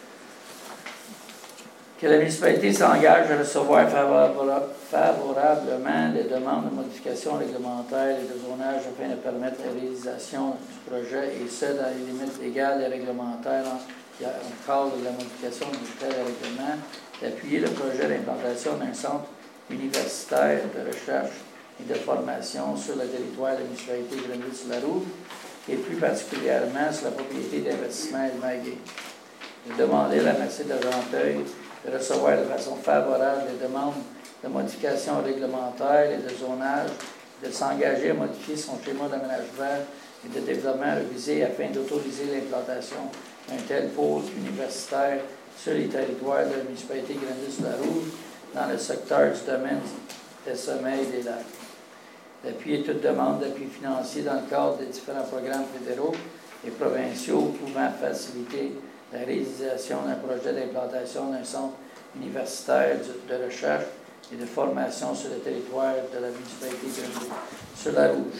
Que la municipalité s'engage à recevoir favorablement les demandes de modification réglementaire et de zonage afin de permettre la réalisation du projet, et ce, dans les limites légales et réglementaires en, en cadre de la modification du tel règlement, d'appuyer le projet d'implantation d'un centre universitaire de recherche et de formation sur le territoire de la municipalité de Grenouille-sur-la-Rouge, et plus particulièrement sur la propriété d'investissement Elmaguet. De demander à la Merci de Argenteuil de recevoir de façon favorable les demandes de modification réglementaire et de zonage, de s'engager à modifier son schéma d'aménagement et de développement révisé afin d'autoriser l'implantation d'un tel pôle universitaire sur les territoires de la municipalité Grenouille-sur-la-Rouge dans le secteur du domaine des sommeils des lacs. D'appuyer toute demande d'appui financier dans le cadre des différents programmes fédéraux et provinciaux pouvant faciliter la réalisation d'un projet d'implantation d'un centre universitaire de recherche et de formation sur le territoire de la municipalité de sur la Rouge.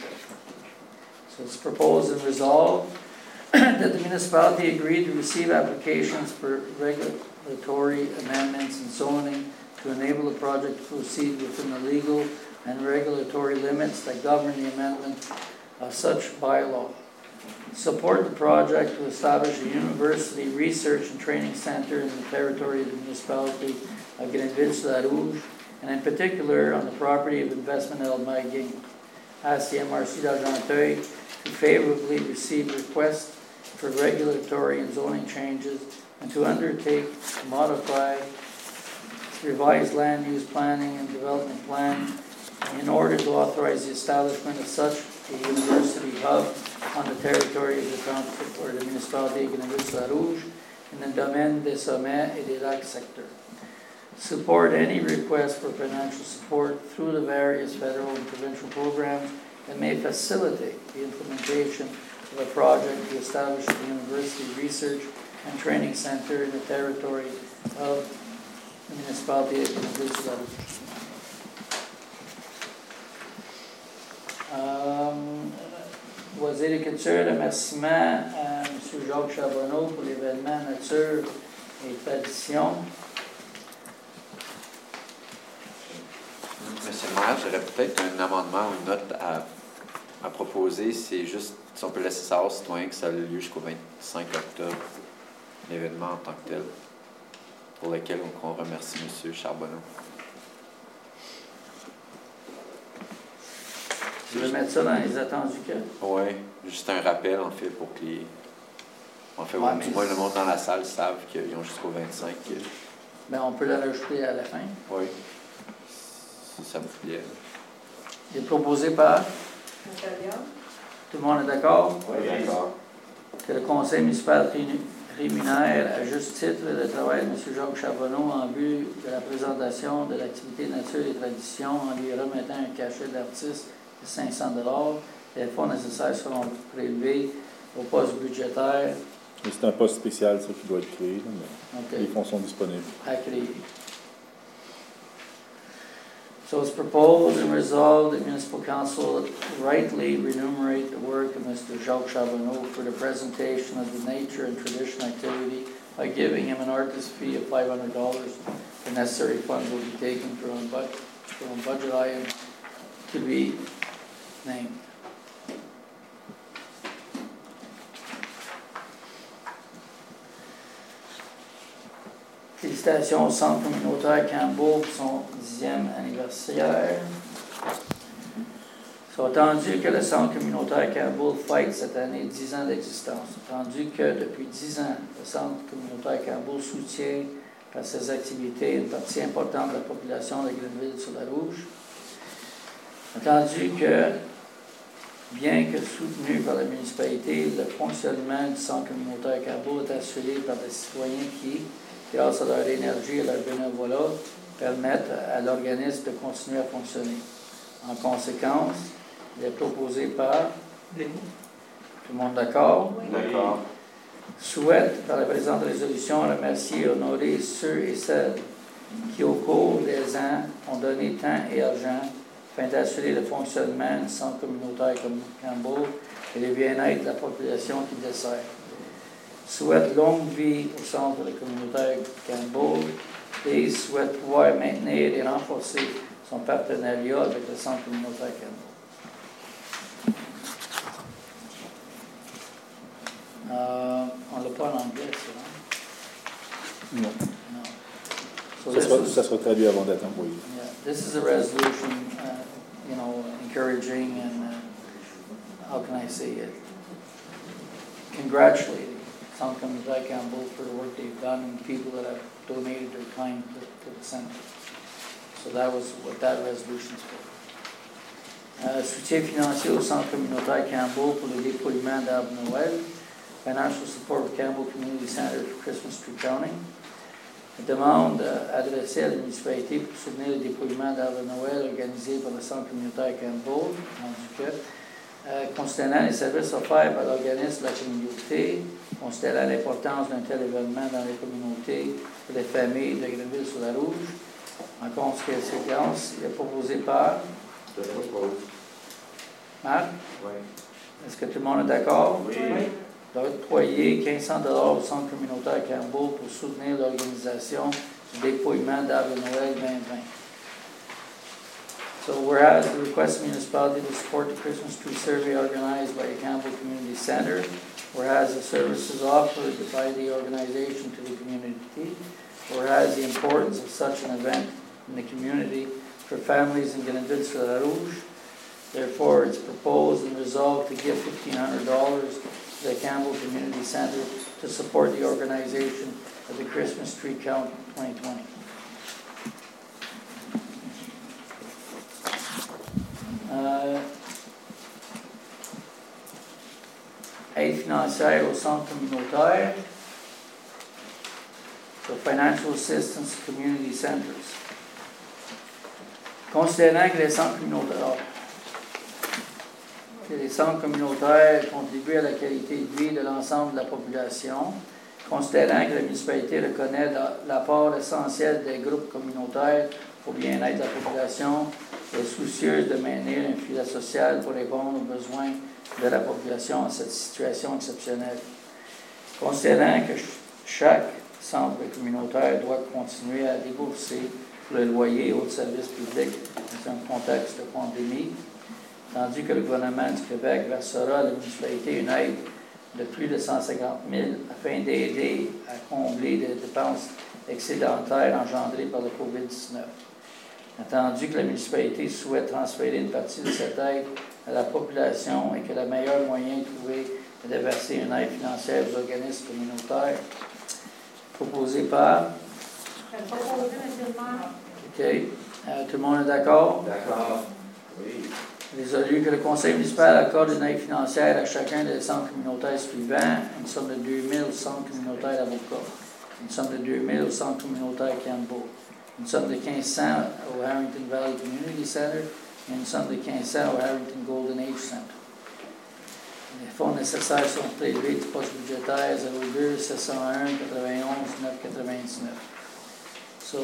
So it's proposed and resolved that the municipality agreed to receive applications for regulatory amendments and zoning to enable the project to proceed within the legal and regulatory limits that govern the amendment of such bylaw. Support the project to establish a university research and training center in the territory of the municipality of Grenville-sur-la-Rouge, and in particular on the property of Investment Elmaguet. Ask the M R C d'Argenteuil to favorably receive requests for regulatory and zoning changes and to undertake to modify revised land use planning and development plan in order to authorize the establishment of such a university hub on the territory of the council or the municipality of Grenouille-sur-la-Rouge in the domaine des sommets et des lacs sector. Support any request for financial support through the various federal and provincial programs that may facilitate the implementation of a project to establish a university research and training center in the territory of the municipality of Grenouille-sur-la-Rouge. Um, was it a concern remerciement à M. Jacques Charbonneau pour l'événement Nature et Tradition? Monsieur le maire, j'aurais peut-être un amendement ou une note à, à proposer. C'est juste si on peut laisser savoir aux citoyens que ça a lieu jusqu'au vingt-cinq octobre, l'événement en tant que tel, pour lequel on remercie M. Charbonneau. Tu veux mettre ça dans les attendus que? Oui, juste un rappel en fait pour que les. En fait, Ouais, du moins le monde dans la salle savent qu'ils ont jusqu'au vingt-cinq. Ben, on peut la rajouter à la fin. Oui. Si ça vous plaît. Il est proposé par Natalia. Tout le monde est d'accord? Oui, d'accord. Que le conseil municipal rémunère à juste titre le travail de M. Jacques Charbonneau en vue de la présentation de l'activité Nature et Traditions en lui remettant un cachet d'artiste de cinq cents dollars. Les fonds nécessaires seront prélevés au poste budgétaire. Et c'est un poste spécial, ça, qui doit être créé, là, mais Okay. les fonds sont disponibles. À créer. So it's proposed and resolved that municipal council rightly remunerate the work of Mister Jacques Charbonneau for the presentation of the nature and tradition activity by giving him an artist fee of five hundred dollars. The necessary funds will be taken from a budget, from a budget item to be named. Félicitations au Centre communautaire Campbell pour son dixième anniversaire. C'est attendu que le Centre communautaire Campbell fête cette année dix ans d'existence. Attendu que depuis dix ans, le Centre communautaire Campbell soutient par ses activités une partie importante de la population de Grenville-sur-la-Rouge. Attendu que, bien que soutenu par la municipalité, le fonctionnement du Centre communautaire Campbell est assuré par des citoyens qui, grâce à leur énergie et leur bénévolat, permettent à l'organisme de continuer à fonctionner. En conséquence, il est proposé par... Tout le monde d'accord? Oui. D'accord. Souhaite, par la présente résolution, remercier et honorer ceux et celles qui, au cours des ans, ont donné temps et argent afin d'assurer le fonctionnement du centre communautaire comme Campbell et le bien-être de la population qui dessert. Souhaite longue vie au centre communautaire Campbell et souhaite pouvoir maintenir et renforcer son partenariat avec le centre communautaire Campbell. Euh, on ne l'a pas en anglais, ça, hein? Non. No. So Ça this sera, is- ça sera traduit avant d'être envoyé. Yeah, this is a resolution, uh, you know, encouraging and, uh, how can I say it? Congratulating Centre communautaire Campbell for the work they've done and people that have donated their time to, to the center. So that was what that resolution is for. Uh, soutien financier au Centre communautaire Campbell pour le dépouillement d'arbres Noël. Financial support of Campbell Community Center for Christmas tree counting. Demande euh, adressée à la municipalité pour soutenir le dépouillement d'arbres Noël organisé par le Centre communautaire Campbell, rendu que, euh, considérant les services offerts par l'organisme de la communauté, considérant l'importance d'un tel événement dans les communautés pour les familles de Grenville-sur-la-Rouge, en conséquence, il est proposé par Je propose. Marc. Oui. Est-ce que tout le monde est d'accord? Oui. D'octroyer quinze cents dollars au Centre communautaire Campbell pour soutenir l'organisation du dépouillement d'arbres Noël vingt vingt. So whereas the request of municipality to support the Christmas tree survey organized by the Campbell Community Center, whereas the services offered by the organization to the community, whereas the importance of such an event in the community for families in Grenville-sur-la-Rouge, therefore it's proposed and resolved to give fifteen hundred dollars to the Campbell Community Center to support the organization of the Christmas Tree Count twenty twenty. Euh, aide financière au centre communautaire. So financial assistance to community centers. Considérant que les centres communautaires, que les centres communautaires contribuent à la qualité de vie de l'ensemble de la population, considérant que la municipalité reconnaît l'apport essentiel des groupes communautaires au bien-être de la population et est soucieuse de maintenir un filet social pour répondre aux besoins de la population en cette situation exceptionnelle. Considérant que chaque centre communautaire doit continuer à débourser pour le loyer et autres services publics dans un contexte de pandémie, tandis que le gouvernement du Québec versera à la municipalité une aide de plus de cent cinquante mille afin d'aider à combler les dépenses excédentaires engendrées par le covid dix-neuf. Attendu que la municipalité souhaite transférer une partie de cette aide à la population et que le meilleur moyen de trouver est de verser une aide financière aux organismes communautaires proposé par... Proposé, M. le maire. OK. Euh, tout le monde est d'accord? D'accord. Oui. Résolu que le conseil municipal accorde une aide financière à chacun des centres communautaires suivants, une somme de deux mille au centre communautaire d'Avocat, une somme de deux mille au centre communautaire Campbell, une somme de quinze cents au Harrington Valley Community Center et une somme de quinze cents au Harrington Golden Age Center. Les fonds nécessaires sont prélevés du poste budgétaire zéro deux sept zéro un quatre-vingt-onze neuf cent quatre-vingt-dix-neuf. So,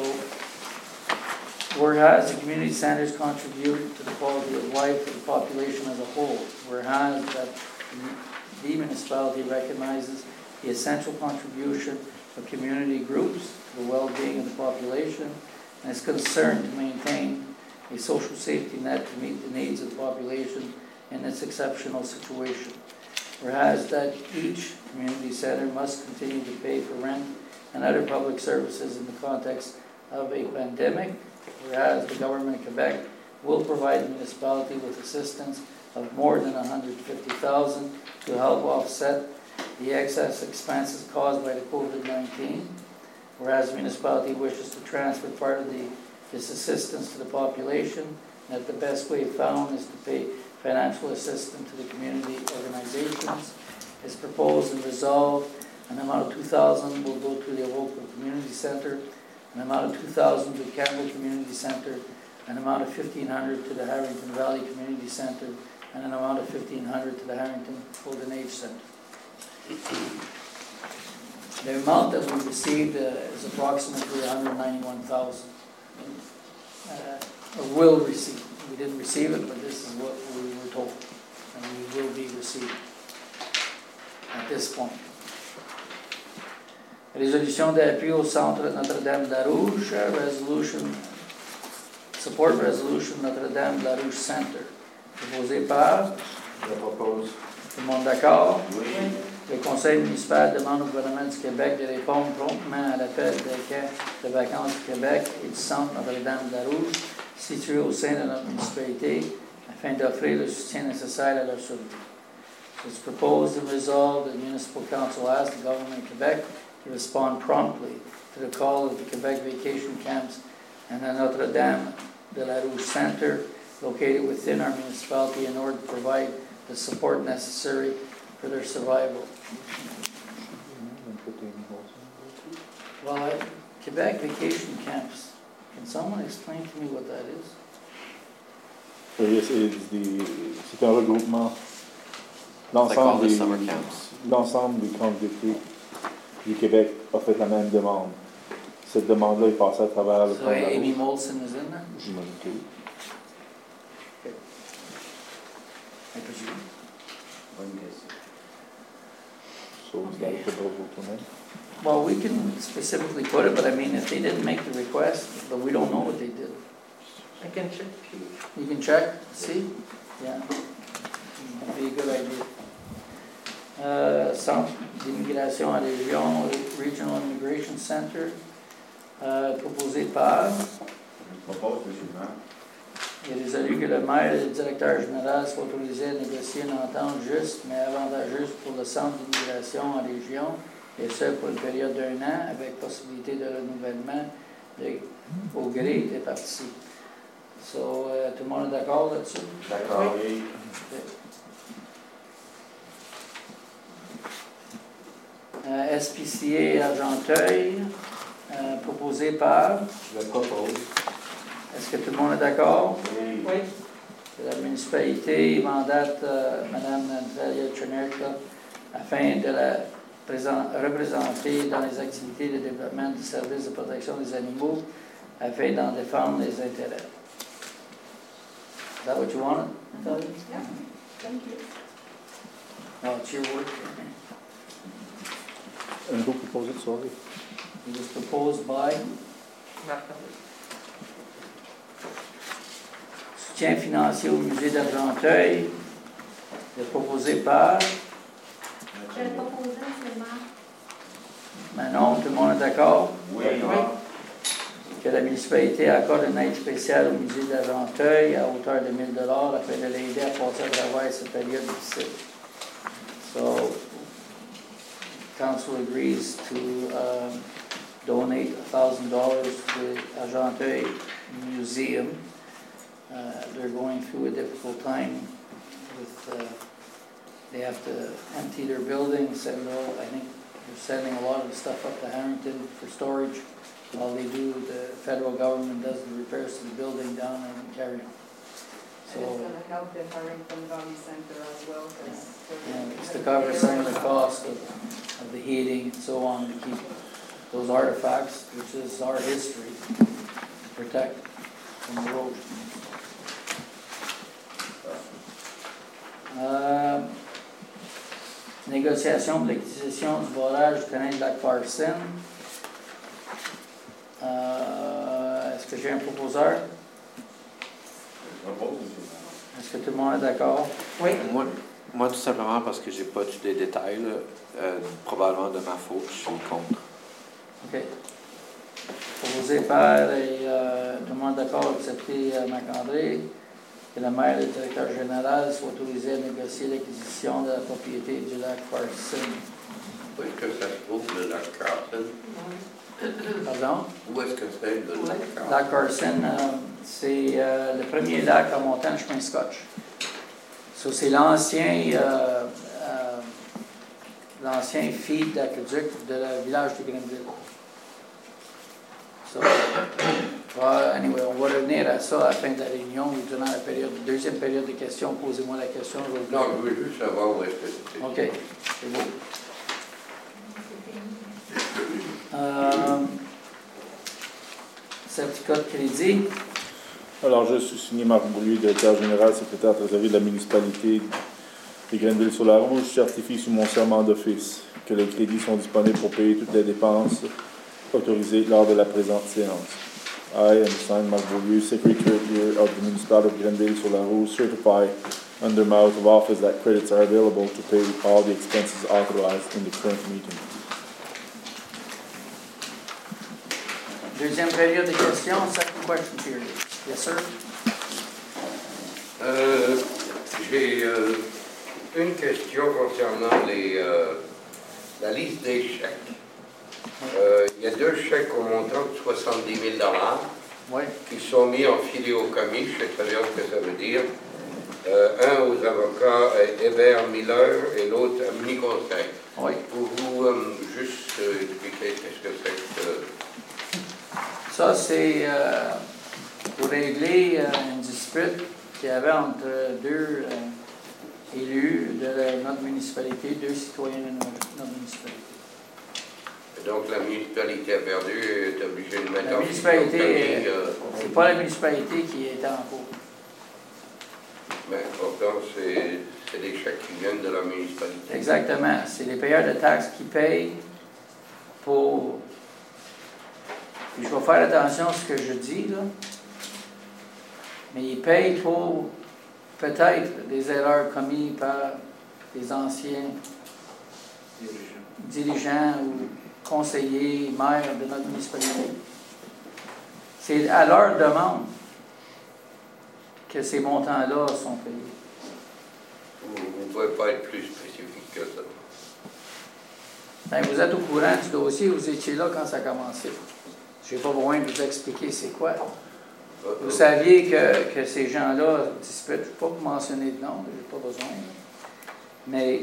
whereas the community centers contribute to the quality of life of the population as a whole, whereas that the municipality recognizes the essential contribution of community groups to the well-being of the population and is concerned to maintain a social safety net to meet the needs of the population in this exceptional situation. Whereas that each community center must continue to pay for rent and other public services in the context of a pandemic. Whereas the government of Quebec will provide the municipality with assistance of more than one hundred fifty thousand dollars to help offset the excess expenses caused by the COVID nineteen. Whereas the municipality wishes to transfer part of the, this assistance to the population, and that the best way found is to pay financial assistance to the community organizations. Is proposed and resolved, an amount of two thousand dollars will go to the Avoca Community Center, an amount of two thousand dollars to the Campbell Community Center, an amount of fifteen hundred dollars to the Harrington Valley Community Center, and an amount of fifteen hundred dollars to the Harrington Golden Age Center. The amount that we received uh, is approximately one hundred ninety-one thousand dollars, uh, or will receive. We didn't receive it, but this is what we were told, and we will be receiving at this point. Résolution d'appui au Centre Notre-Dame-de-la-Rouge, resolution, support resolution Notre-Dame-de-la-Rouge Center, proposé par, Je propose. tout le monde d'accord? Oui. Le conseil municipal demande au gouvernement du Québec de répondre promptement à l'appel des camps de vacances du Québec et du Centre Notre-Dame-de-la-Rouge, situé au sein de notre municipalité, afin d'offrir le soutien nécessaire à leur survie. It's proposed and resolved that the Municipal Council asks the Government of Quebec to respond promptly to the call of the Quebec Vacation Camps and the Notre-Dame-de-la-Rouge Center, located within our municipality, in order to provide the support necessary for their survival. Well, I, Quebec Vacation Camps, can someone explain to me what that is? So yes, it's the, c'est un regroupement. It's like all L'ensemble the des, summer camps. l'ensemble des camps d'été du Québec a fait la même demande. Cette demande-là est passée à travers le So plan de la Amy Rouge. Molson is in there, J'imagine que oui. I presume. Bonne question. So is that the proposal tonight? Well, we can specifically put it, but I mean, if they didn't make the request, but we don't know what they did. I can check. You can check, see? Yeah. That'd be a good idea. Euh, Centre d'immigration à région, Regional Immigration Center, euh, proposé par, Je propose, M. le maire. il est résolu que le maire et le directeur général soient autorisés à négocier une entente juste mais avantageuse pour le centre d'immigration en région, et ce pour une période d'un an, avec possibilité de renouvellement de, au gré des parties. So, euh, tout le monde est d'accord là-dessus? D'accord. Oui. Euh, S P C A Argenteuil, euh, proposé par, Je propose. est-ce que tout le monde est d'accord? Oui. Oui. Que la municipalité mandate euh, Mme Natalia Chenerka afin de la présent- représenter dans les activités de développement du service de protection des animaux afin d'en défendre les intérêts. Is that what you wanted, Natalia? Yeah, thank you. No, it's your work. And who proposed it, sorry? It was proposed by soutien financier au musée d'Argenteuil, c'est proposé par Je le proposais seulement. Manon, tout le monde est d'accord? Oui. Que la municipalité accorde une aide spéciale au musée d'Argenteuil à hauteur de mille dollars afin de l'aider à passer à travers cette période difficile. So, council agrees to um, donate one thousand dollars to the Argenteuil Museum Uh, they're going through a difficult time with, uh, they have to empty their building, send all, I think they're sending a lot of the stuff up to Harrington for storage. While they do, the federal government does the repairs to the building down in Carrion. And it's So, going to help the Harrington Valley Center as well, because and it's to cover some of the cost of, of the heating and so on, to keep those artifacts, which is our history, protect from erosion. Euh, négociation pour l'acquisition du barrage du canal de la Carson. Euh, Est-ce que j'ai un proposeur? Est-ce que tout le monde est d'accord? Oui. Moi, moi, tout simplement parce que j'ai pas tous les détails, là, euh, probablement de ma faute, je suis contre. OK. Proposé par, et euh, tout le monde d'accord, accepter euh, Marc-André, que le maire et le directeur général soient autorisés à négocier l'acquisition de la propriété du lac Carson. Où est-ce que ça se trouve, le lac Carson? Pardon? Où est-ce que c'est, le lac Carson? Lac Carson, euh, c'est euh, le premier lac en montant le chemin Scotch. So, c'est l'ancien euh, euh, l'ancien feed d'aqueduc de le village de Grenville. So, well, anyway, on va revenir à ça à la fin de la réunion ou durant la période, deuxième période de questions. Posez-moi la question. Je vais Non, je veux juste savoir où est-ce que c'est. OK, c'est beau. Euh, certificat de crédit. Alors, je suis signé Marc Beaulieu, directeur général, secrétaire trésorier de la municipalité de Grenville-sur-la-Rouge. Je certifie sous mon serment d'office que les crédits sont disponibles pour payer toutes les dépenses autorisées lors de la présente séance. I, undersigned Marc Beaulieu, Secretary of the Municipality of Grenville-sur-la-Rouge, certify under my oath of office that credits are available to pay all the expenses authorized in the current meeting. Deuxième période de questions, second question period. Yes, sir? Euh, J'ai euh, une question concernant les, euh, la liste des chèques. Euh, il y a deux chèques au montant de soixante-dix mille dollars Oui. qui sont mis en fidéocommis, je sais très bien ce que ça veut dire. Euh, un aux avocats Hébert Miller et l'autre à Mini-Conseil. Oui. Pouvez-vous euh, juste euh, expliquer qu'est-ce que c'est que ça? Ça, c'est euh, pour régler euh, une dispute qu'il y avait entre deux euh, élus de la, notre municipalité, deux citoyens de notre, notre municipalité. Donc la municipalité a perdu et est obligée de mettre La en municipalité, euh, c'est pas la municipalité qui est en cours. Mais pourtant, c'est des chèques qui viennent de la municipalité. Exactement. C'est les payeurs de taxes qui payent pour... Puis je vais faire attention à ce que je dis, là. Mais ils payent pour peut-être des erreurs commises par des anciens dirigeants ou conseillers, maires de notre municipalité. C'est à leur demande que ces montants-là sont payés. Vous ne pouvez pas être plus spécifique que ça. Bien, vous êtes au courant du dossier, vous étiez là quand ça a commencé. Je n'ai pas besoin de vous expliquer c'est quoi. Vous saviez que, que ces gens-là disputent, je ne vais pas vous mentionner de nom, je n'ai pas besoin. Mais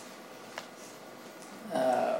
euh,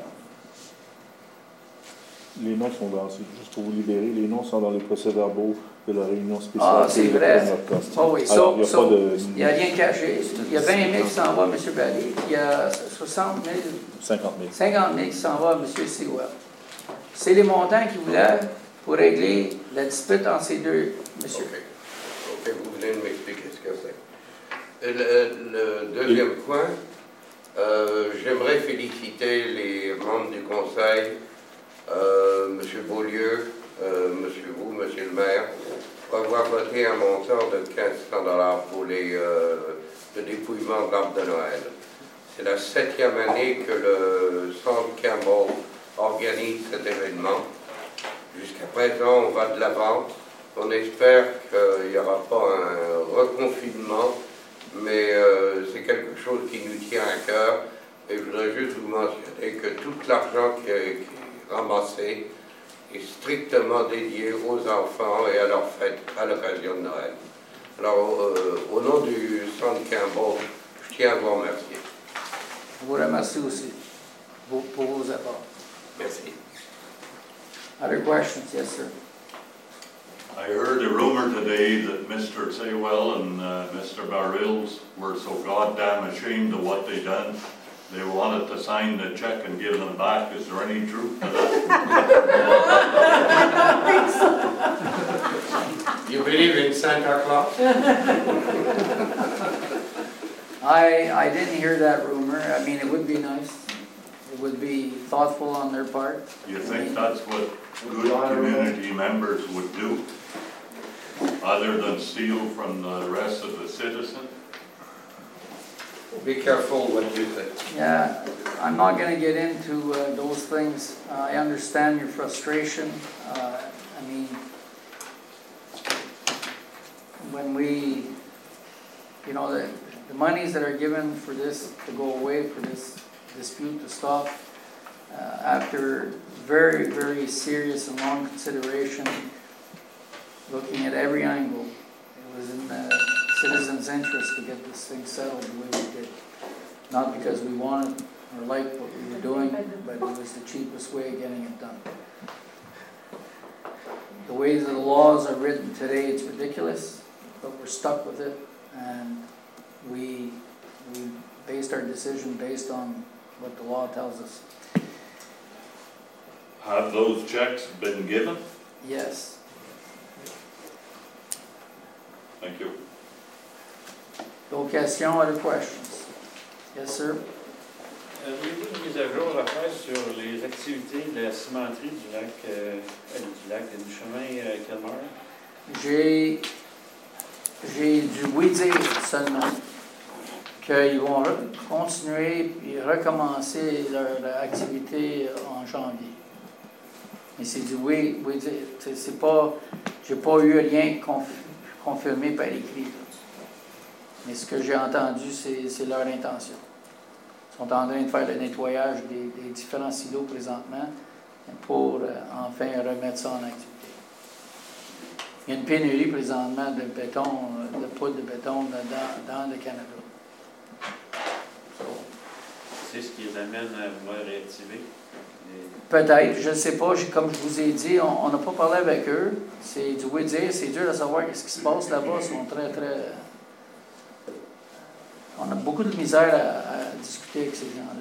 les noms sont dans, juste pour vous libérer, les noms sont dans les procès-verbaux de la réunion spéciale. Ah, c'est vrai. Oh, oui, ça, Alors, il n'y a, ça, pas de... il n'y a rien caché. Il y a vingt mille qui s'en va à M. Barry, puis il y a soixante mille, cinquante mille. cinquante mille qui s'en va à M. Sewell. C'est les montants qu'il voulait pour régler la dispute entre ces deux messieurs. OK. OK, vous venez de m'expliquer ce que c'est. Le, le deuxième point, euh, j'aimerais féliciter les membres du conseil, euh, M. Beaulieu, euh, M. vous, M. le maire, pour avoir voté un montant de quinze cents dollars pour les, euh, le dépouillement de l'arbre de Noël. C'est la septième année que le Centre Campbell organise cet événement. Jusqu'à présent, on va de l'avant. On espère qu'il n'y aura pas un reconfinement, mais euh, c'est quelque chose qui nous tient à cœur. Et je voudrais juste vous mentionner que tout l'argent qui est, qui est ramassé est strictement dédié aux enfants et à leur fête à l'occasion de Noël. Alors, euh, au nom du Centre Campbell, je tiens à vous remercier. Je vous remercie aussi pour, pour vos efforts. Merci. Other questions? Yes, sir. I heard a rumor today that Mister Saywell and uh, Mister Barils were so goddamn ashamed of what they done. They wanted to sign the check and give them back. Is there any truth to that? You believe in Santa Claus? I, I didn't hear that rumor. I mean, it would be nice. It would be thoughtful on their part. You think that's what good community members would do, other than steal from the rest of the citizens? Be careful what you say. Yeah, I'm not going to get into uh, those things. Uh, I understand your frustration. Uh, I mean, when we, you know, the, the monies that are given for this to go away, for this dispute to stop, uh, after very, very serious and long consideration, looking at every angle, it was in the citizens' interest to get this thing settled the way we did. Not because we wanted or liked what we were doing, but it was the cheapest way of getting it done. The way that the laws are written today, it's ridiculous, but we're stuck with it, and we, we based our decision based on what the law tells us. Have those checks been given? Yes. Thank you. No questions, other questions? Yes, sir. Avez-vous une mise à jour à faire sur les activités de la cimenterie du lac, euh, du lac et du chemin euh, Kilmer? J'ai, j'ai dû oui dire seulement qu'ils vont continuer et recommencer leur, leur activité en janvier. Mais c'est du oui, oui dire. C'est pas, j'ai pas eu rien conf, confirmé par écrit. Mais ce que j'ai entendu, c'est, c'est leur intention. Ils sont en train de faire le nettoyage des, des différents silos présentement pour euh, enfin remettre ça en activité. Il y a une pénurie présentement de béton, de poudre de béton dans, dans le Canada. So, c'est ce qui les amène à vouloir réactiver? Peut-être, je ne sais pas. Comme je vous ai dit, on n'a pas parlé avec eux. C'est du oui dire, c'est dur de savoir ce qui se passe là-bas. Ils sont très, très... On a beaucoup de misère à, à discuter avec ces gens-là.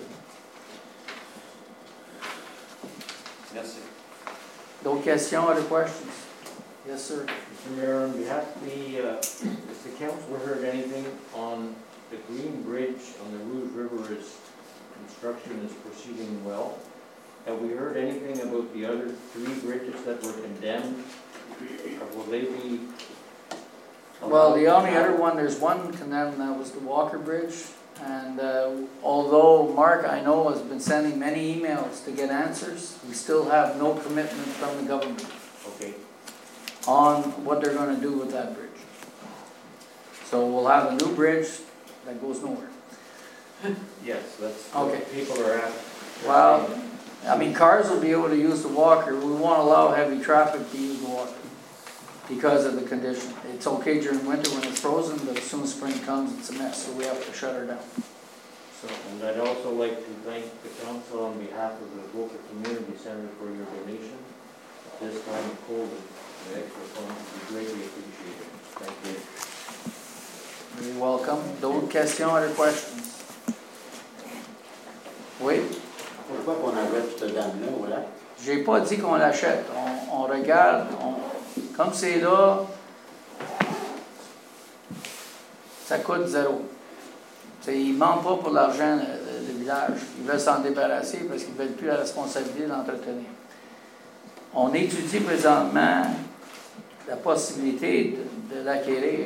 Merci. D'autres questions, other questions? Yes, sir. Mister Mayor, on behalf of the, uh, has the council heard anything on the Green Bridge on the Rouge River? Is construction is proceeding well? Have we heard anything about the other three bridges that were condemned? Or will they be? Well, the only other one, there's one condemned, that was the Walker Bridge. And uh, although Mark, I know, has been sending many emails to get answers, we still have no commitment from the government. Okay. On what they're going to do with that bridge. So we'll have a new bridge that goes nowhere. Yes, that's okay. What people are at. Well, I mean, cars will be able to use the Walker. We won't allow heavy traffic to use the Walker because of the condition. It's okay during winter when it's frozen, but as soon as spring comes, it's a mess, so we have to shut her down. So, and I'd also like to thank the council on behalf of the local community center for your donation. At this time of cold, the extra funds would be greatly appreciated. Thank you. You're welcome. D'autres questions, other questions? Oui? Pourquoi qu'on arrête cette dame-là, voilà? J'ai pas dit qu'on l'achète. On, on regarde, on, comme c'est là, ça coûte zéro. T'sais, ils ne mentent pas pour l'argent, le, le village. Ils veulent s'en débarrasser parce qu'ils ne veulent plus la responsabilité d'entretenir. On étudie présentement la possibilité de, de l'acquérir.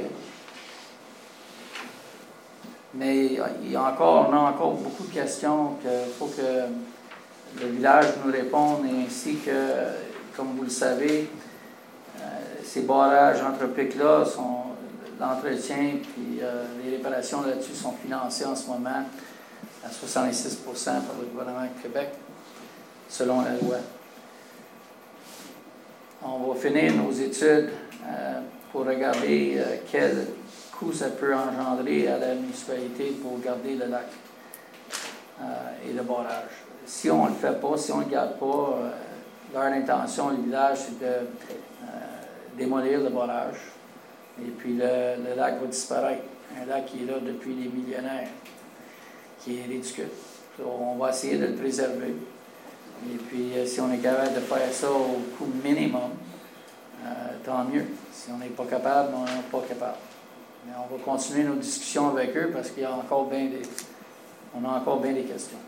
Mais il y a encore, on a encore beaucoup de questions qu'il faut que le village nous réponde, ainsi que, comme vous le savez, euh, ces barrages anthropiques-là, l'entretien puis euh, les réparations là-dessus sont financées en ce moment à soixante-six pour cent par le gouvernement du Québec, selon la loi. On va finir nos études euh, pour regarder euh, quel coût ça peut engendrer à la municipalité pour garder le lac euh, et le barrage. Si on ne le fait pas, si on ne le garde pas, euh, leur intention, le village, c'est de euh, démolir le barrage. Et puis le, le lac va disparaître. Un lac qui est là depuis des millénaires, qui est ridicule. Donc, on va essayer de le préserver. Et puis, euh, si on est capable de faire ça au coût minimum, euh, tant mieux. Si on n'est pas capable, on n'est pas capable. Mais on va continuer nos discussions avec eux parce qu'il y a encore bien des, on a encore bien des questions.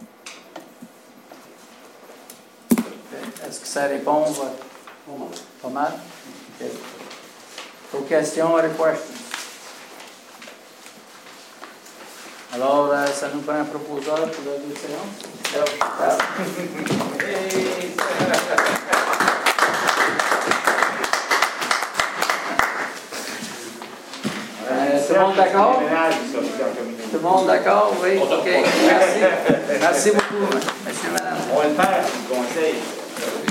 Okay. Est-ce que ça répond euh, pas mal? Okay. So questions, other questions? Alors, euh, ça nous prend un proposeur pour la deux séances. Euh, tout le monde d'accord? Tout le monde d'accord? Oui, OK. Merci. Merci beaucoup, monsieur, madame. On va le faire, le conseil.